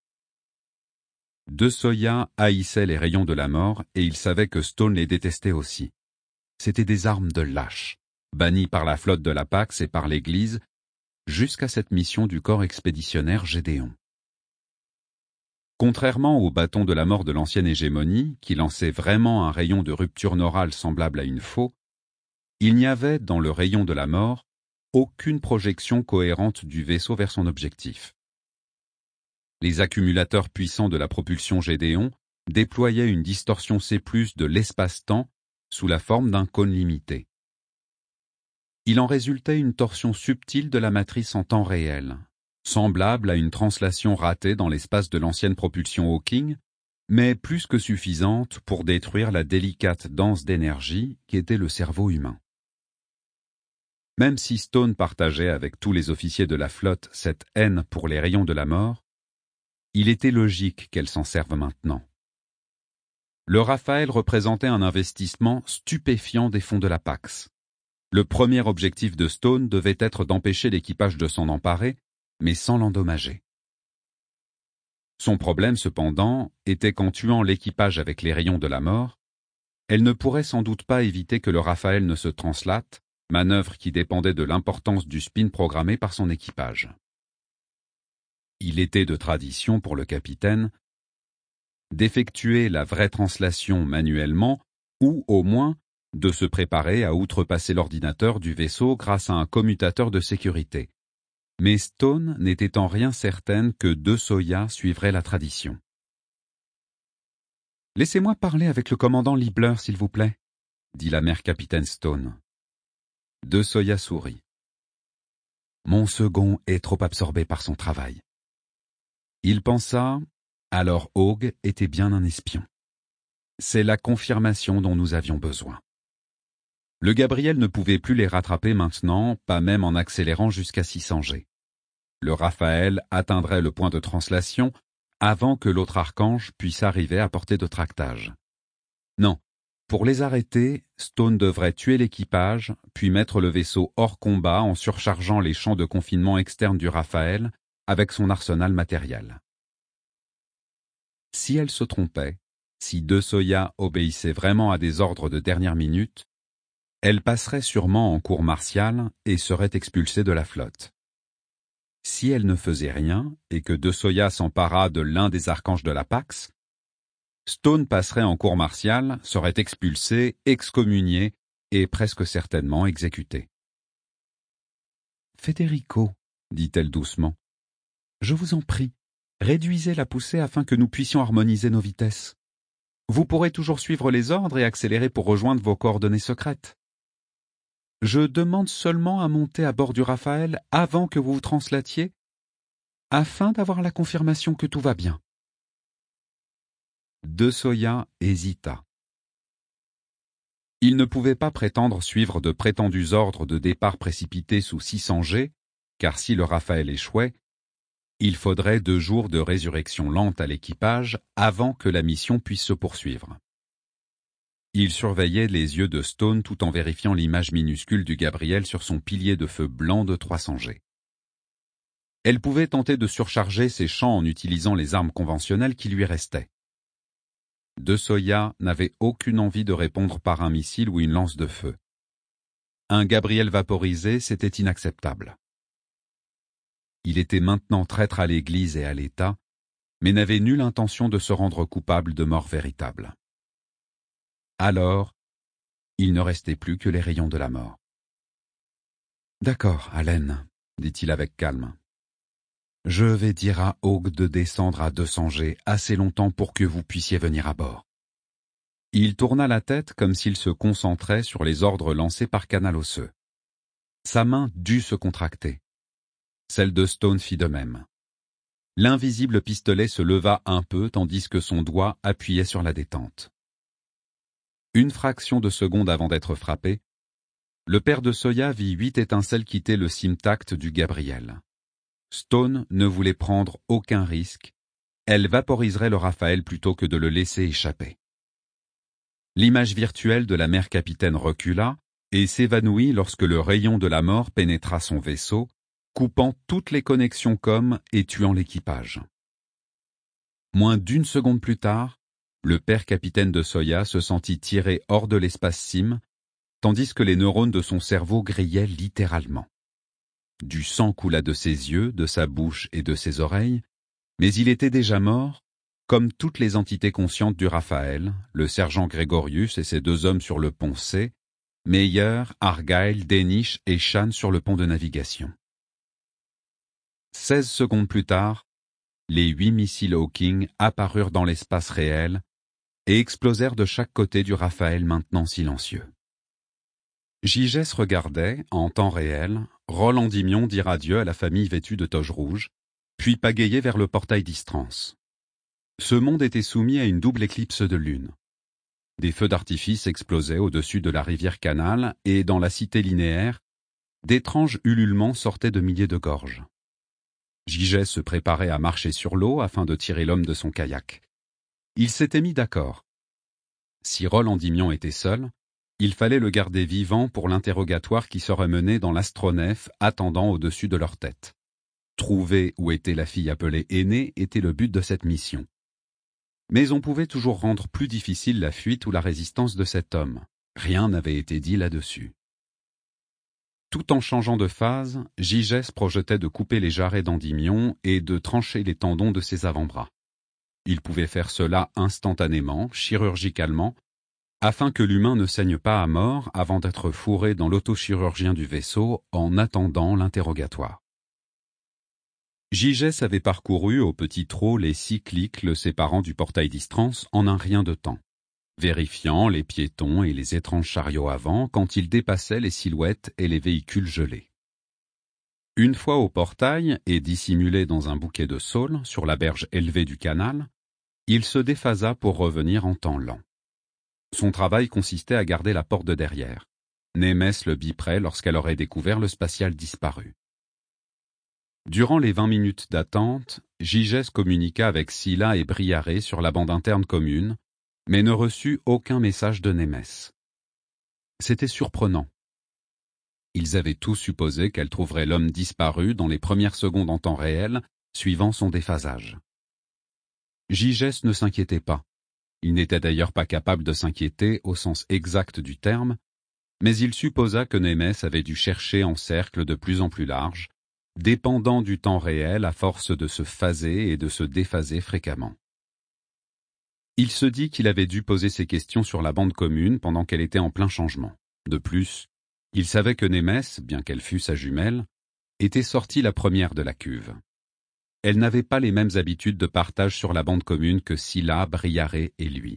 De Soya haïssait les rayons de la mort et il savait que Stone les détestait aussi. C'étaient des armes de lâches, bannies par la flotte de la Pax et par l'Église, jusqu'à cette mission du corps expéditionnaire Gédéon. Contrairement au bâton de la mort de l'ancienne hégémonie, qui lançait vraiment un rayon de rupture neurale semblable à une faux, il n'y avait, dans le rayon de la mort, aucune projection cohérente du vaisseau vers son objectif. Les accumulateurs puissants de la propulsion Gédéon déployaient une distorsion C+ de l'espace-temps sous la forme d'un cône limité. Il en résultait une torsion subtile de la matrice en temps réel, semblable à une translation ratée dans l'espace de l'ancienne propulsion Hawking, mais plus que suffisante pour détruire la délicate danse d'énergie qui était le cerveau humain. Même si Stone partageait avec tous les officiers de la flotte cette haine pour les rayons de la mort, il était logique qu'elle s'en serve maintenant. Le Raphaël représentait un investissement stupéfiant des fonds de la Pax. Le premier objectif de Stone devait être d'empêcher l'équipage de s'en emparer, mais sans l'endommager. Son problème, cependant, était qu'en tuant l'équipage avec les rayons de la mort, elle ne pourrait sans doute pas éviter que le Raphaël ne se translate, manœuvre qui dépendait de l'importance du spin programmé par son équipage. Il était de tradition pour le capitaine d'effectuer la vraie translation manuellement ou, au moins, de se préparer à outrepasser l'ordinateur du vaisseau grâce à un commutateur de sécurité. Mais Stone n'était en rien certaine que De Soya suivrait la tradition. « Laissez-moi parler avec le commandant Liebler, s'il vous plaît, » dit la mère capitaine Stone. De Soya sourit. « Mon second est trop absorbé par son travail. » Il pensa, alors Hogg était bien un espion. C'est la confirmation dont nous avions besoin. Le Gabriel ne pouvait plus les rattraper maintenant, pas même en accélérant jusqu'à 600 G. Le Raphaël atteindrait le point de translation avant que l'autre archange puisse arriver à portée de tractage. Non, pour les arrêter, Stone devrait tuer l'équipage, puis mettre le vaisseau hors combat en surchargeant les champs de confinement externes du Raphaël avec son arsenal matériel. Si elle se trompait, si De Soya obéissait vraiment à des ordres de dernière minute, elle passerait sûrement en cour martiale et serait expulsée de la flotte. Si elle ne faisait rien et que De Soya s'emparât de l'un des archanges de la Pax, Stone passerait en cour martiale, serait expulsé, excommunié et presque certainement exécuté. Federico, dit-elle doucement, je vous en prie, réduisez la poussée afin que nous puissions harmoniser nos vitesses. Vous pourrez toujours suivre les ordres et accélérer pour rejoindre vos coordonnées secrètes. Je demande seulement à monter à bord du Raphaël avant que vous vous translatiez, afin d'avoir la confirmation que tout va bien. De Soya hésita. Il ne pouvait pas prétendre suivre de prétendus ordres de départ précipités sous 600 G, car si le Raphaël échouait, il faudrait 2 jours de résurrection lente à l'équipage avant que la mission puisse se poursuivre. Il surveillait les yeux de Stone tout en vérifiant l'image minuscule du Gabriel sur son pilier de feu blanc de 300 G. Elle pouvait tenter de surcharger ses champs en utilisant les armes conventionnelles qui lui restaient. De Soya n'avait aucune envie de répondre par un missile ou une lance de feu. Un Gabriel vaporisé, c'était inacceptable. Il était maintenant traître à l'Église et à l'État, mais n'avait nulle intention de se rendre coupable de mort véritable. Alors, il ne restait plus que les rayons de la mort. « D'accord, Allen, » dit-il avec calme. « Je vais dire à Hawk de descendre à 200 G assez longtemps pour que vous puissiez venir à bord. » Il tourna la tête comme s'il se concentrait sur les ordres lancés par Canal Osseux. Sa main dut se contracter. Celle de Stone fit de même. L'invisible pistolet se leva un peu tandis que son doigt appuyait sur la détente. Une fraction de seconde avant d'être frappé, le père de Soya vit 8 étincelles quitter le simtact du Gabriel. Stone ne voulait prendre aucun risque, elle vaporiserait le Raphaël plutôt que de le laisser échapper. L'image virtuelle de la mère capitaine recula et s'évanouit lorsque le rayon de la mort pénétra son vaisseau, coupant toutes les connexions com et tuant l'équipage. Moins d'1 seconde plus tard, le père capitaine de Soya se sentit tiré hors de l'espace sim, tandis que les neurones de son cerveau grillaient littéralement. Du sang coula de ses yeux, de sa bouche et de ses oreilles, mais il était déjà mort, comme toutes les entités conscientes du Raphaël, le sergent Grégorius et ses 2 hommes sur le pont C, Meyer, Argyle, Danish et Shan sur le pont de navigation. 16 secondes plus tard, les 8 missiles Hawking apparurent dans l'espace réel et explosèrent de chaque côté du Raphaël maintenant silencieux. Gigès regardait, en temps réel, Roland Endymion dire adieu à la famille vêtue de toge rouge, puis pagayait vers le portail d'Istrance. Ce monde était soumis à une double éclipse de lune. Des feux d'artifice explosaient au-dessus de la rivière Canal et, dans la cité linéaire, d'étranges ululements sortaient de milliers de gorges. Gigès se préparait à marcher sur l'eau afin de tirer l'homme de son kayak. Il s'était mis d'accord. Si Roland Endymion était seul, il fallait le garder vivant pour l'interrogatoire qui serait mené dans l'astronef attendant au-dessus de leur tête. Trouver où était la fille appelée Aînée était le but de cette mission. Mais on pouvait toujours rendre plus difficile la fuite ou la résistance de cet homme. Rien n'avait été dit là-dessus. Tout en changeant de phase, Gigès projetait de couper les jarrets d'Endymion et de trancher les tendons de ses avant-bras. Il pouvait faire cela instantanément, chirurgicalement, afin que l'humain ne saigne pas à mort avant d'être fourré dans l'autochirurgien du vaisseau en attendant l'interrogatoire. Gigès avait parcouru au petit trot les 6 clics le séparant du portail d'Istrance en un rien de temps, vérifiant les piétons et les étranges chariots avant quand ils dépassaient les silhouettes et les véhicules gelés. Une fois au portail et dissimulé dans un bouquet de saules sur la berge élevée du canal, il se déphasa pour revenir en temps lent. Son travail consistait à garder la porte de derrière. Némès le biperait lorsqu'elle aurait découvert le spatial disparu. Durant les 20 minutes d'attente, Gigès communiqua avec Scylla et Briaré sur la bande interne commune, mais ne reçut aucun message de Némès. C'était surprenant. Ils avaient tous supposé qu'elle trouverait l'homme disparu dans les premières secondes en temps réel, suivant son déphasage. Gigès ne s'inquiétait pas. Il n'était d'ailleurs pas capable de s'inquiéter au sens exact du terme, mais il supposa que Némès avait dû chercher en cercle de plus en plus large, dépendant du temps réel à force de se phaser et de se déphaser fréquemment. Il se dit qu'il avait dû poser ses questions sur la bande commune pendant qu'elle était en plein changement. De plus, il savait que Némès, bien qu'elle fût sa jumelle, était sortie la première de la cuve. Elle n'avait pas les mêmes habitudes de partage sur la bande commune que Scylla, Briarée et lui.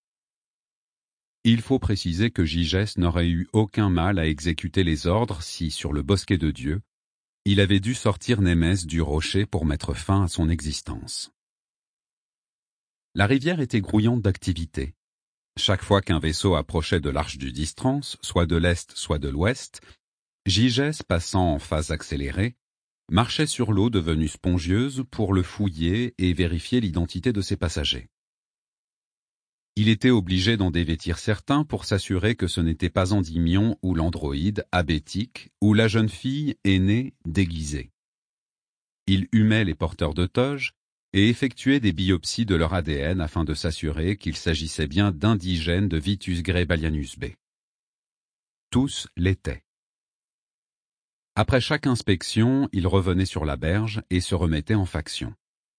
Il faut préciser que Gygès n'aurait eu aucun mal à exécuter les ordres si, sur le bosquet de Dieu, il avait dû sortir Némès du rocher pour mettre fin à son existence. La rivière était grouillante d'activité. Chaque fois qu'un vaisseau approchait de l'arche du Distrans, soit de l'est, soit de l'ouest, Gygès, passant en phase accélérée, marchait sur l'eau devenue spongieuse pour le fouiller et vérifier l'identité de ses passagers. Il était obligé d'en dévêtir certains pour s'assurer que ce n'était pas Endymion ou l'androïde abétique ou la jeune fille aînée déguisée. Il humait les porteurs de toge et effectuait des biopsies de leur ADN afin de s'assurer qu'il s'agissait bien d'indigènes de Vitus Grey Balianus B. Tous l'étaient. Après chaque inspection, il revenait sur la berge et se remettait en faction.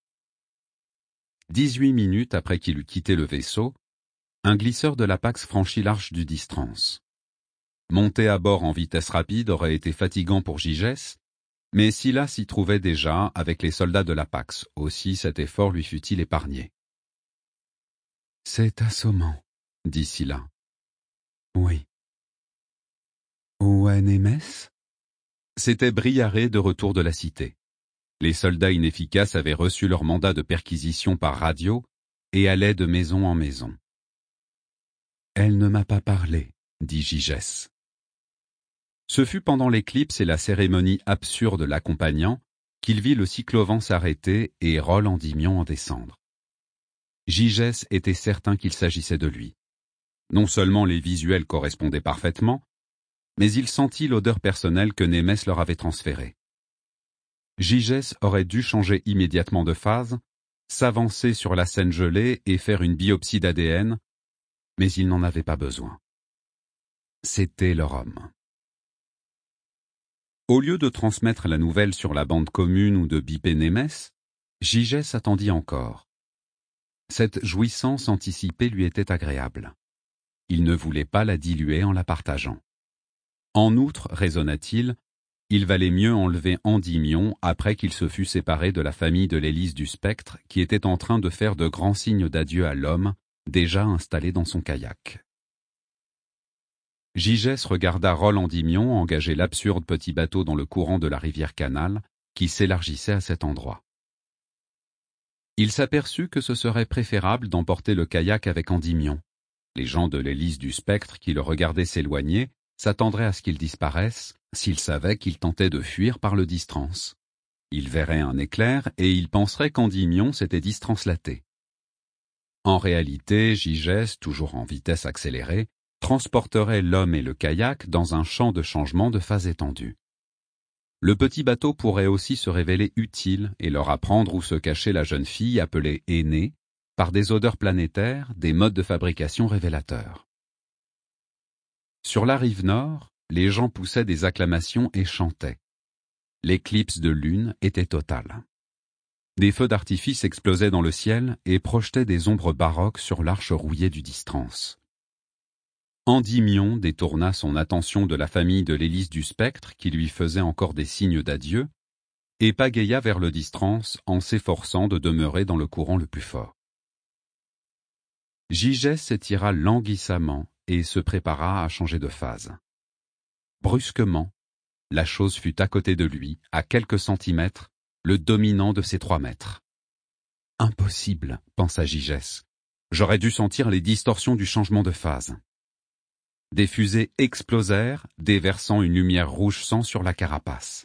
18 minutes après qu'il eut quitté le vaisseau, un glisseur de l'Apax franchit l'arche du Distrans. Monter à bord en vitesse rapide aurait été fatigant pour Gygès, mais Scylla s'y trouvait déjà avec les soldats de l'Apax, aussi cet effort lui fut-il épargné. « C'est assommant, » dit Scylla. « Oui. »« Où est Némès ?» C'était Briarée de retour de la cité. Les soldats inefficaces avaient reçu leur mandat de perquisition par radio et allaient de maison en maison. « Elle ne m'a pas parlé, » dit Gygès. Ce fut pendant l'éclipse et la cérémonie absurde l'accompagnant qu'il vit le cyclovent s'arrêter et Roll Endymion en descendre. Gygès était certain qu'il s'agissait de lui. Non seulement les visuels correspondaient parfaitement, mais il sentit l'odeur personnelle que Némès leur avait transférée. Gygès aurait dû changer immédiatement de phase, s'avancer sur la scène gelée et faire une biopsie d'ADN, mais il n'en avait pas besoin. C'était leur homme. Au lieu de transmettre la nouvelle sur la bande commune ou de biper Némès, Gygès attendit encore. Cette jouissance anticipée lui était agréable. Il ne voulait pas la diluer en la partageant. En outre, raisonna-t-il, il valait mieux enlever Endymion après qu'il se fût séparé de la famille de l'hélice du spectre qui était en train de faire de grands signes d'adieu à l'homme, déjà installé dans son kayak. Gygès regarda Roll Endymion engager l'absurde petit bateau dans le courant de la rivière Canal, qui s'élargissait à cet endroit. Il s'aperçut que ce serait préférable d'emporter le kayak avec Endymion. Les gens de l'hélice du spectre qui le regardaient s'éloigner s'attendraient à ce qu'il disparaisse s'ils savaient qu'il tentait de fuir par le Distrans. Ils verraient un éclair et ils penseraient qu'Endymion s'était distranslaté. En réalité, Gygès, toujours en vitesse accélérée, transporterait l'homme et le kayak dans un champ de changement de phase étendu. Le petit bateau pourrait aussi se révéler utile et leur apprendre où se cachait la jeune fille appelée Aînée, par des odeurs planétaires, des modes de fabrication révélateurs. Sur la rive nord, les gens poussaient des acclamations et chantaient. L'éclipse de lune était totale. Des feux d'artifice explosaient dans le ciel et projetaient des ombres baroques sur l'arche rouillée du Distrans. Endymion détourna son attention de la famille de l'hélice du spectre qui lui faisait encore des signes d'adieu et pagaya vers le Distrans en s'efforçant de demeurer dans le courant le plus fort. Gygès s'étira languissamment et se prépara à changer de phase. Brusquement, la chose fut à côté de lui, à quelques centimètres, le dominant de ses 3 mètres. Impossible, pensa Gygès. J'aurais dû sentir les distorsions du changement de phase. Des fusées explosèrent, déversant une lumière rouge sang sur la carapace.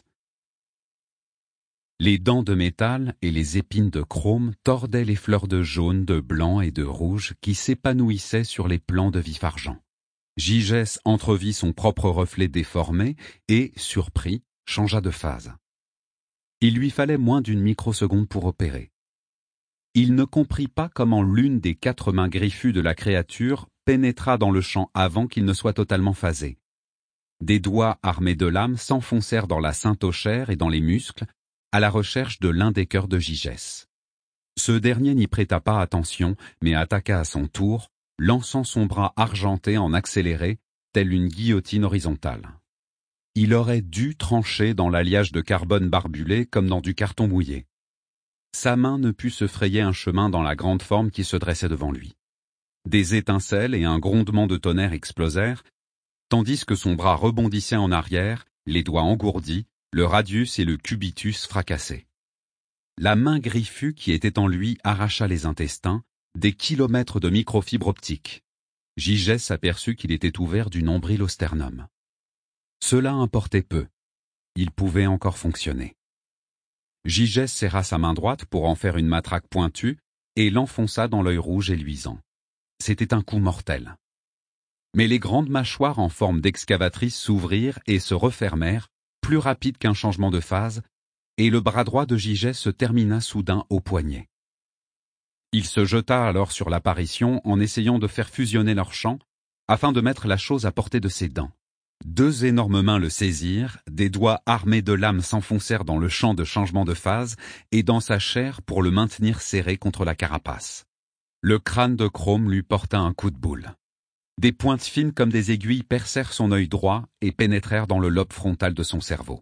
Les dents de métal et les épines de chrome tordaient les fleurs de jaune, de blanc et de rouge qui s'épanouissaient sur les plans de vif argent. Gygès entrevit son propre reflet déformé et, surpris, changea de phase. Il lui fallait moins d'une microseconde pour opérer. Il ne comprit pas comment l'une des 4 mains griffues de la créature pénétra dans le champ avant qu'il ne soit totalement phasé. Des doigts armés de lames s'enfoncèrent dans la synthochère et dans les muscles, à la recherche de l'un des cœurs de Gygès. Ce dernier n'y prêta pas attention, mais attaqua à son tour, lançant son bras argenté en accéléré, telle une guillotine horizontale. il aurait dû trancher dans l'alliage de carbone barbulé comme dans du carton mouillé. Sa main ne put se frayer un chemin dans la grande forme qui se dressait devant lui. Des étincelles et un grondement de tonnerre explosèrent, tandis que son bras rebondissait en arrière, les doigts engourdis, le radius et le cubitus fracassés. La main griffue qui était en lui arracha les intestins, des kilomètres de microfibres optiques. Gigès s'aperçut qu'il était ouvert du nombril au sternum. Cela importait peu. Il pouvait encore fonctionner. Gigès serra sa main droite pour en faire une matraque pointue et l'enfonça dans l'œil rouge et luisant. C'était un coup mortel. Mais les grandes mâchoires en forme d'excavatrice s'ouvrirent et se refermèrent, plus rapides qu'un changement de phase, et le bras droit de Gigès se termina soudain au poignet. Il se jeta alors sur l'apparition en essayant de faire fusionner leurs champs, afin de mettre la chose à portée de ses dents. 2 énormes mains le saisirent, des doigts armés de lames s'enfoncèrent dans le champ de changement de phase et dans sa chair pour le maintenir serré contre la carapace. Le crâne de Chrome lui porta un coup de boule. Des pointes fines comme des aiguilles percèrent son œil droit et pénétrèrent dans le lobe frontal de son cerveau.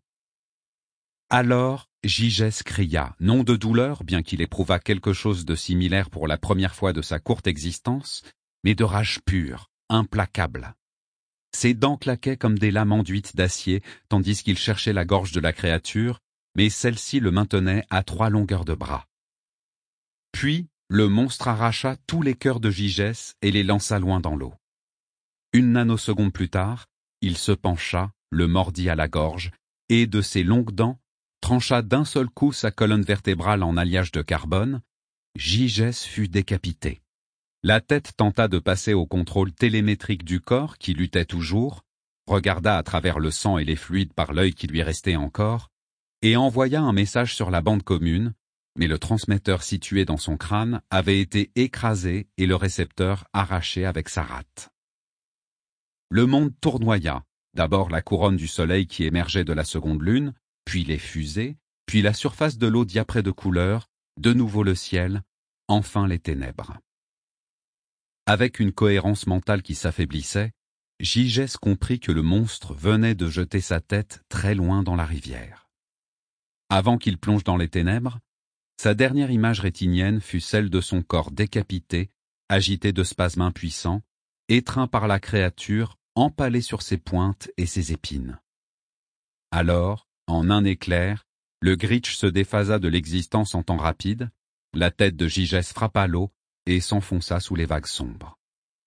Alors, Gigès cria, non de douleur, bien qu'il éprouvât quelque chose de similaire pour la première fois de sa courte existence, mais de rage pure, implacable. Ses dents claquaient comme des lames enduites d'acier, tandis qu'il cherchait la gorge de la créature, mais celle-ci le maintenait à 3 longueurs de bras. Puis, le monstre arracha tous les cœurs de Gigès et les lança loin dans l'eau. Une nanoseconde plus tard, il se pencha, le mordit à la gorge, et de ses longues dents, trancha d'un seul coup sa colonne vertébrale en alliage de carbone. Gigès fut décapité. La tête tenta de passer au contrôle télémétrique du corps qui luttait toujours, regarda à travers le sang et les fluides par l'œil qui lui restait encore, et envoya un message sur la bande commune, mais le transmetteur situé dans son crâne avait été écrasé et le récepteur arraché avec sa rate. Le monde tournoya, d'abord la couronne du soleil qui émergeait de la seconde lune, puis les fusées, puis la surface de l'eau diaprée de couleurs, de nouveau le ciel, enfin les ténèbres. Avec une cohérence mentale qui s'affaiblissait, Gigès comprit que le monstre venait de jeter sa tête très loin dans la rivière. Avant qu'il plonge dans les ténèbres, sa dernière image rétinienne fut celle de son corps décapité, agité de spasmes impuissants, étreint par la créature, empalé sur ses pointes et ses épines. Alors, en un éclair, le Gritch se déphasa de l'existence en temps rapide, la tête de Gigès frappa l'eau et s'enfonça sous les vagues sombres.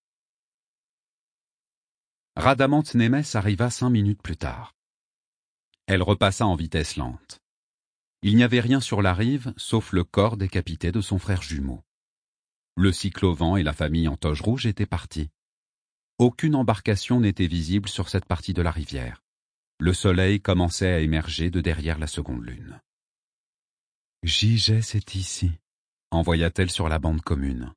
Rhadamante Némès arriva 5 minutes plus tard. Elle repassa en vitesse lente. Il n'y avait rien sur la rive, sauf le corps décapité de son frère jumeau. Le cyclovent et la famille en toge rouge étaient partis. Aucune embarcation n'était visible sur cette partie de la rivière. Le soleil commençait à émerger de derrière la seconde lune. « Gigès est ici », envoya-t-elle sur la bande commune.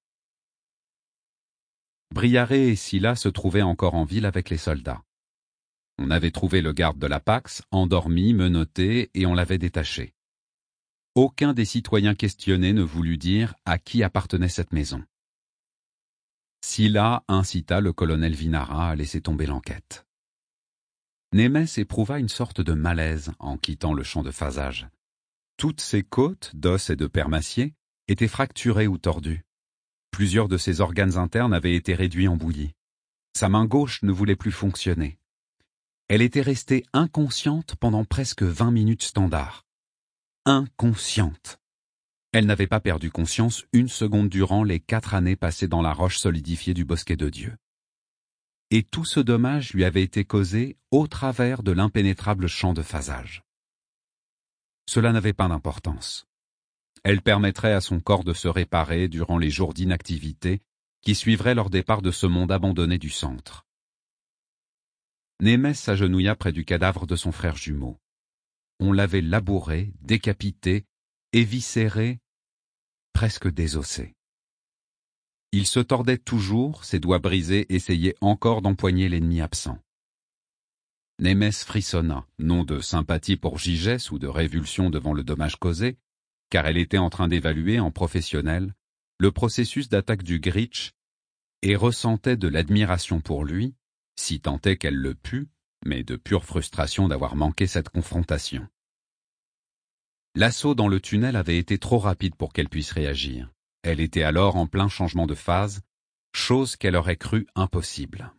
Briaré et Scylla se trouvaient encore en ville avec les soldats. On avait trouvé le garde de la Pax, endormi, menotté, et on l'avait détaché. Aucun des citoyens questionnés ne voulut dire à qui appartenait cette maison. Scylla incita le colonel Vinara à laisser tomber l'enquête. Némès éprouva une sorte de malaise en quittant le champ de phasage. Toutes ses côtes, d'os et de permacier, étaient fracturées ou tordues. Plusieurs de ses organes internes avaient été réduits en bouillie. Sa main gauche ne voulait plus fonctionner. Elle était restée inconsciente pendant presque 20 minutes standard. Inconsciente. Elle n'avait pas perdu conscience une seconde durant les 4 années passées dans la roche solidifiée du Bosquet de Dieu. Et tout ce dommage lui avait été causé au travers de l'impénétrable champ de phasage. Cela n'avait pas d'importance. Elle permettrait à son corps de se réparer durant les jours d'inactivité qui suivraient leur départ de ce monde abandonné du centre. Némès s'agenouilla près du cadavre de son frère jumeau. On l'avait labouré, décapité, éviscéré, presque désossé. Il se tordait toujours, ses doigts brisés essayaient encore d'empoigner l'ennemi absent. Némès frissonna, non de sympathie pour Gigès ou de révulsion devant le dommage causé, car elle était en train d'évaluer en professionnel le processus d'attaque du Gritch et ressentait de l'admiration pour lui, si tant est qu'elle le pût, mais de pure frustration d'avoir manqué cette confrontation. L'assaut dans le tunnel avait été trop rapide pour qu'elle puisse réagir. Elle était alors en plein changement de phase, chose qu'elle aurait cru impossible.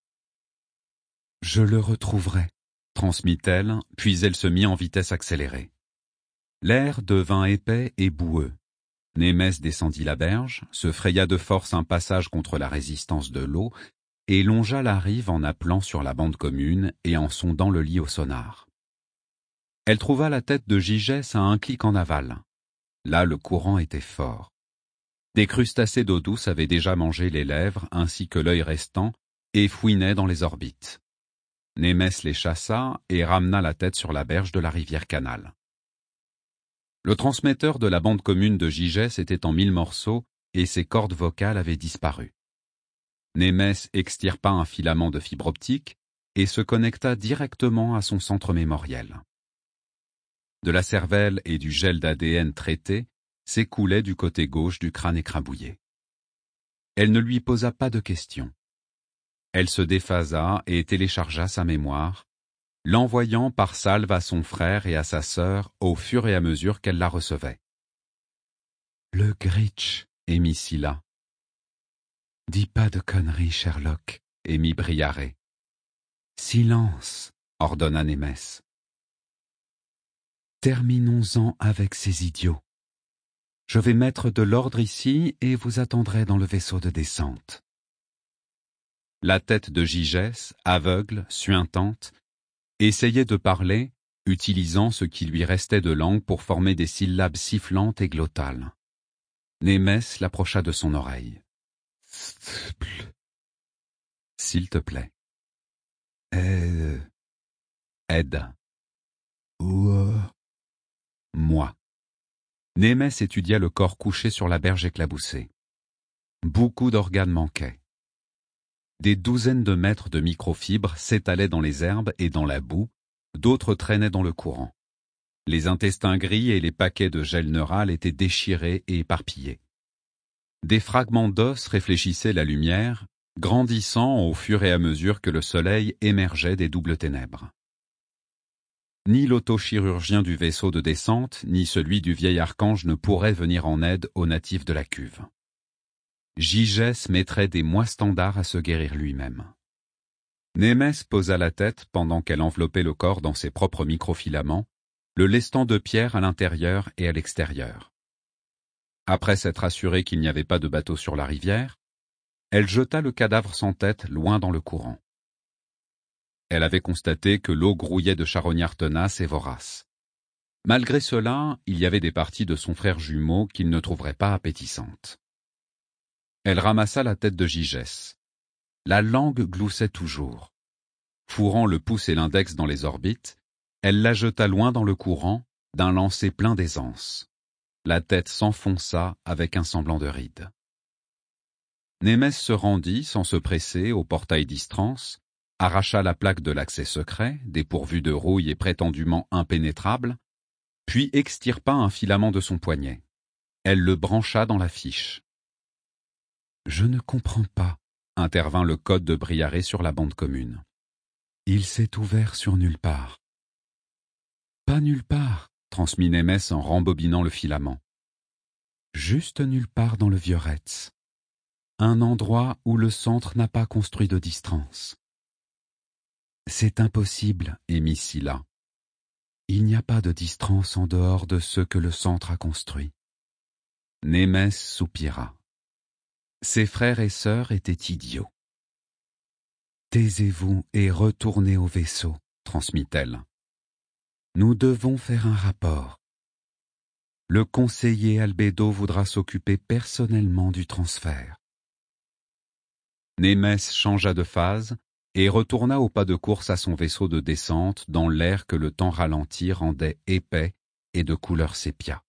« Je le retrouverai », transmit-elle, puis elle se mit en vitesse accélérée. L'air devint épais et boueux. Némès descendit la berge, se fraya de force un passage contre la résistance de l'eau et longea la rive en appelant sur la bande commune et en sondant le lit au sonar. Elle trouva la tête de Gigès à un clic en aval. Là, le courant était fort. Des crustacés d'eau douce avaient déjà mangé les lèvres ainsi que l'œil restant et fouinaient dans les orbites. Némès les chassa et ramena la tête sur la berge de la rivière Canal. Le transmetteur de la bande commune de Gigès était en 1000 morceaux et ses cordes vocales avaient disparu. Némès extirpa un filament de fibre optique et se connecta directement à son centre mémoriel. De la cervelle et du gel d'ADN traité s'écoulait du côté gauche du crâne écrabouillé. Elle ne lui posa pas de questions. Elle se déphasa et téléchargea sa mémoire, l'envoyant par salve à son frère et à sa sœur au fur et à mesure qu'elle la recevait. « Le Gritch » émit Scylla. « Dis pas de conneries, Sherlock » émit Briaré. « Silence » ordonna Némès. « Terminons-en avec ces idiots. Je vais mettre de l'ordre ici et vous attendrai dans le vaisseau de descente. » La tête de Gigès, aveugle, suintante, essayait de parler, utilisant ce qui lui restait de langue pour former des syllabes sifflantes et glottales. Némès l'approcha de son oreille. « S'il te plaît. »« Aide. »« Moi. » Némès étudia le corps couché sur la berge éclaboussée. Beaucoup d'organes manquaient. Des douzaines de mètres de microfibres s'étalaient dans les herbes et dans la boue, d'autres traînaient dans le courant. Les intestins gris et les paquets de gel neural étaient déchirés et éparpillés. Des fragments d'os réfléchissaient la lumière, grandissant au fur et à mesure que le soleil émergeait des doubles ténèbres. Ni l'autochirurgien du vaisseau de descente, ni celui du vieil archange ne pourraient venir en aide aux natifs de la cuve. Gigès mettrait des mois standards à se guérir lui-même. Némès posa la tête pendant qu'elle enveloppait le corps dans ses propres microfilaments, le lestant de pierre à l'intérieur et à l'extérieur. Après s'être assurée qu'il n'y avait pas de bateau sur la rivière, elle jeta le cadavre sans tête loin dans le courant. Elle avait constaté que l'eau grouillait de charognards tenaces et voraces. Malgré cela, il y avait des parties de son frère jumeau qu'il ne trouverait pas appétissantes. Elle ramassa la tête de Gigès. La langue gloussait toujours. Fourrant le pouce et l'index dans les orbites, elle la jeta loin dans le courant, d'un lancer plein d'aisance. La tête s'enfonça avec un semblant de ride. Némès se rendit, sans se presser, au portail d'Istrance, arracha la plaque de l'accès secret, dépourvue de rouille et prétendument impénétrable, puis extirpa un filament de son poignet. Elle le brancha dans la fiche. « Je ne comprends pas », intervint le code de Briaré sur la bande commune. « Il s'est ouvert sur nulle part. »« Pas nulle part », transmit Némès en rembobinant le filament. « Juste nulle part dans le Vieux-Retz. Un endroit où le centre n'a pas construit de distance. »« C'est impossible, » émit Scylla. « Il n'y a pas de distance en dehors de ce que le centre a construit. » Némès soupira. Ses frères et sœurs étaient idiots. « Taisez-vous et retournez au vaisseau, » transmit-elle. « Nous devons faire un rapport. Le conseiller Albédo voudra s'occuper personnellement du transfert. » Némès changea de phase et retourna au pas de course à son vaisseau de descente dans l'air que le temps ralenti rendait épais et de couleur sépia.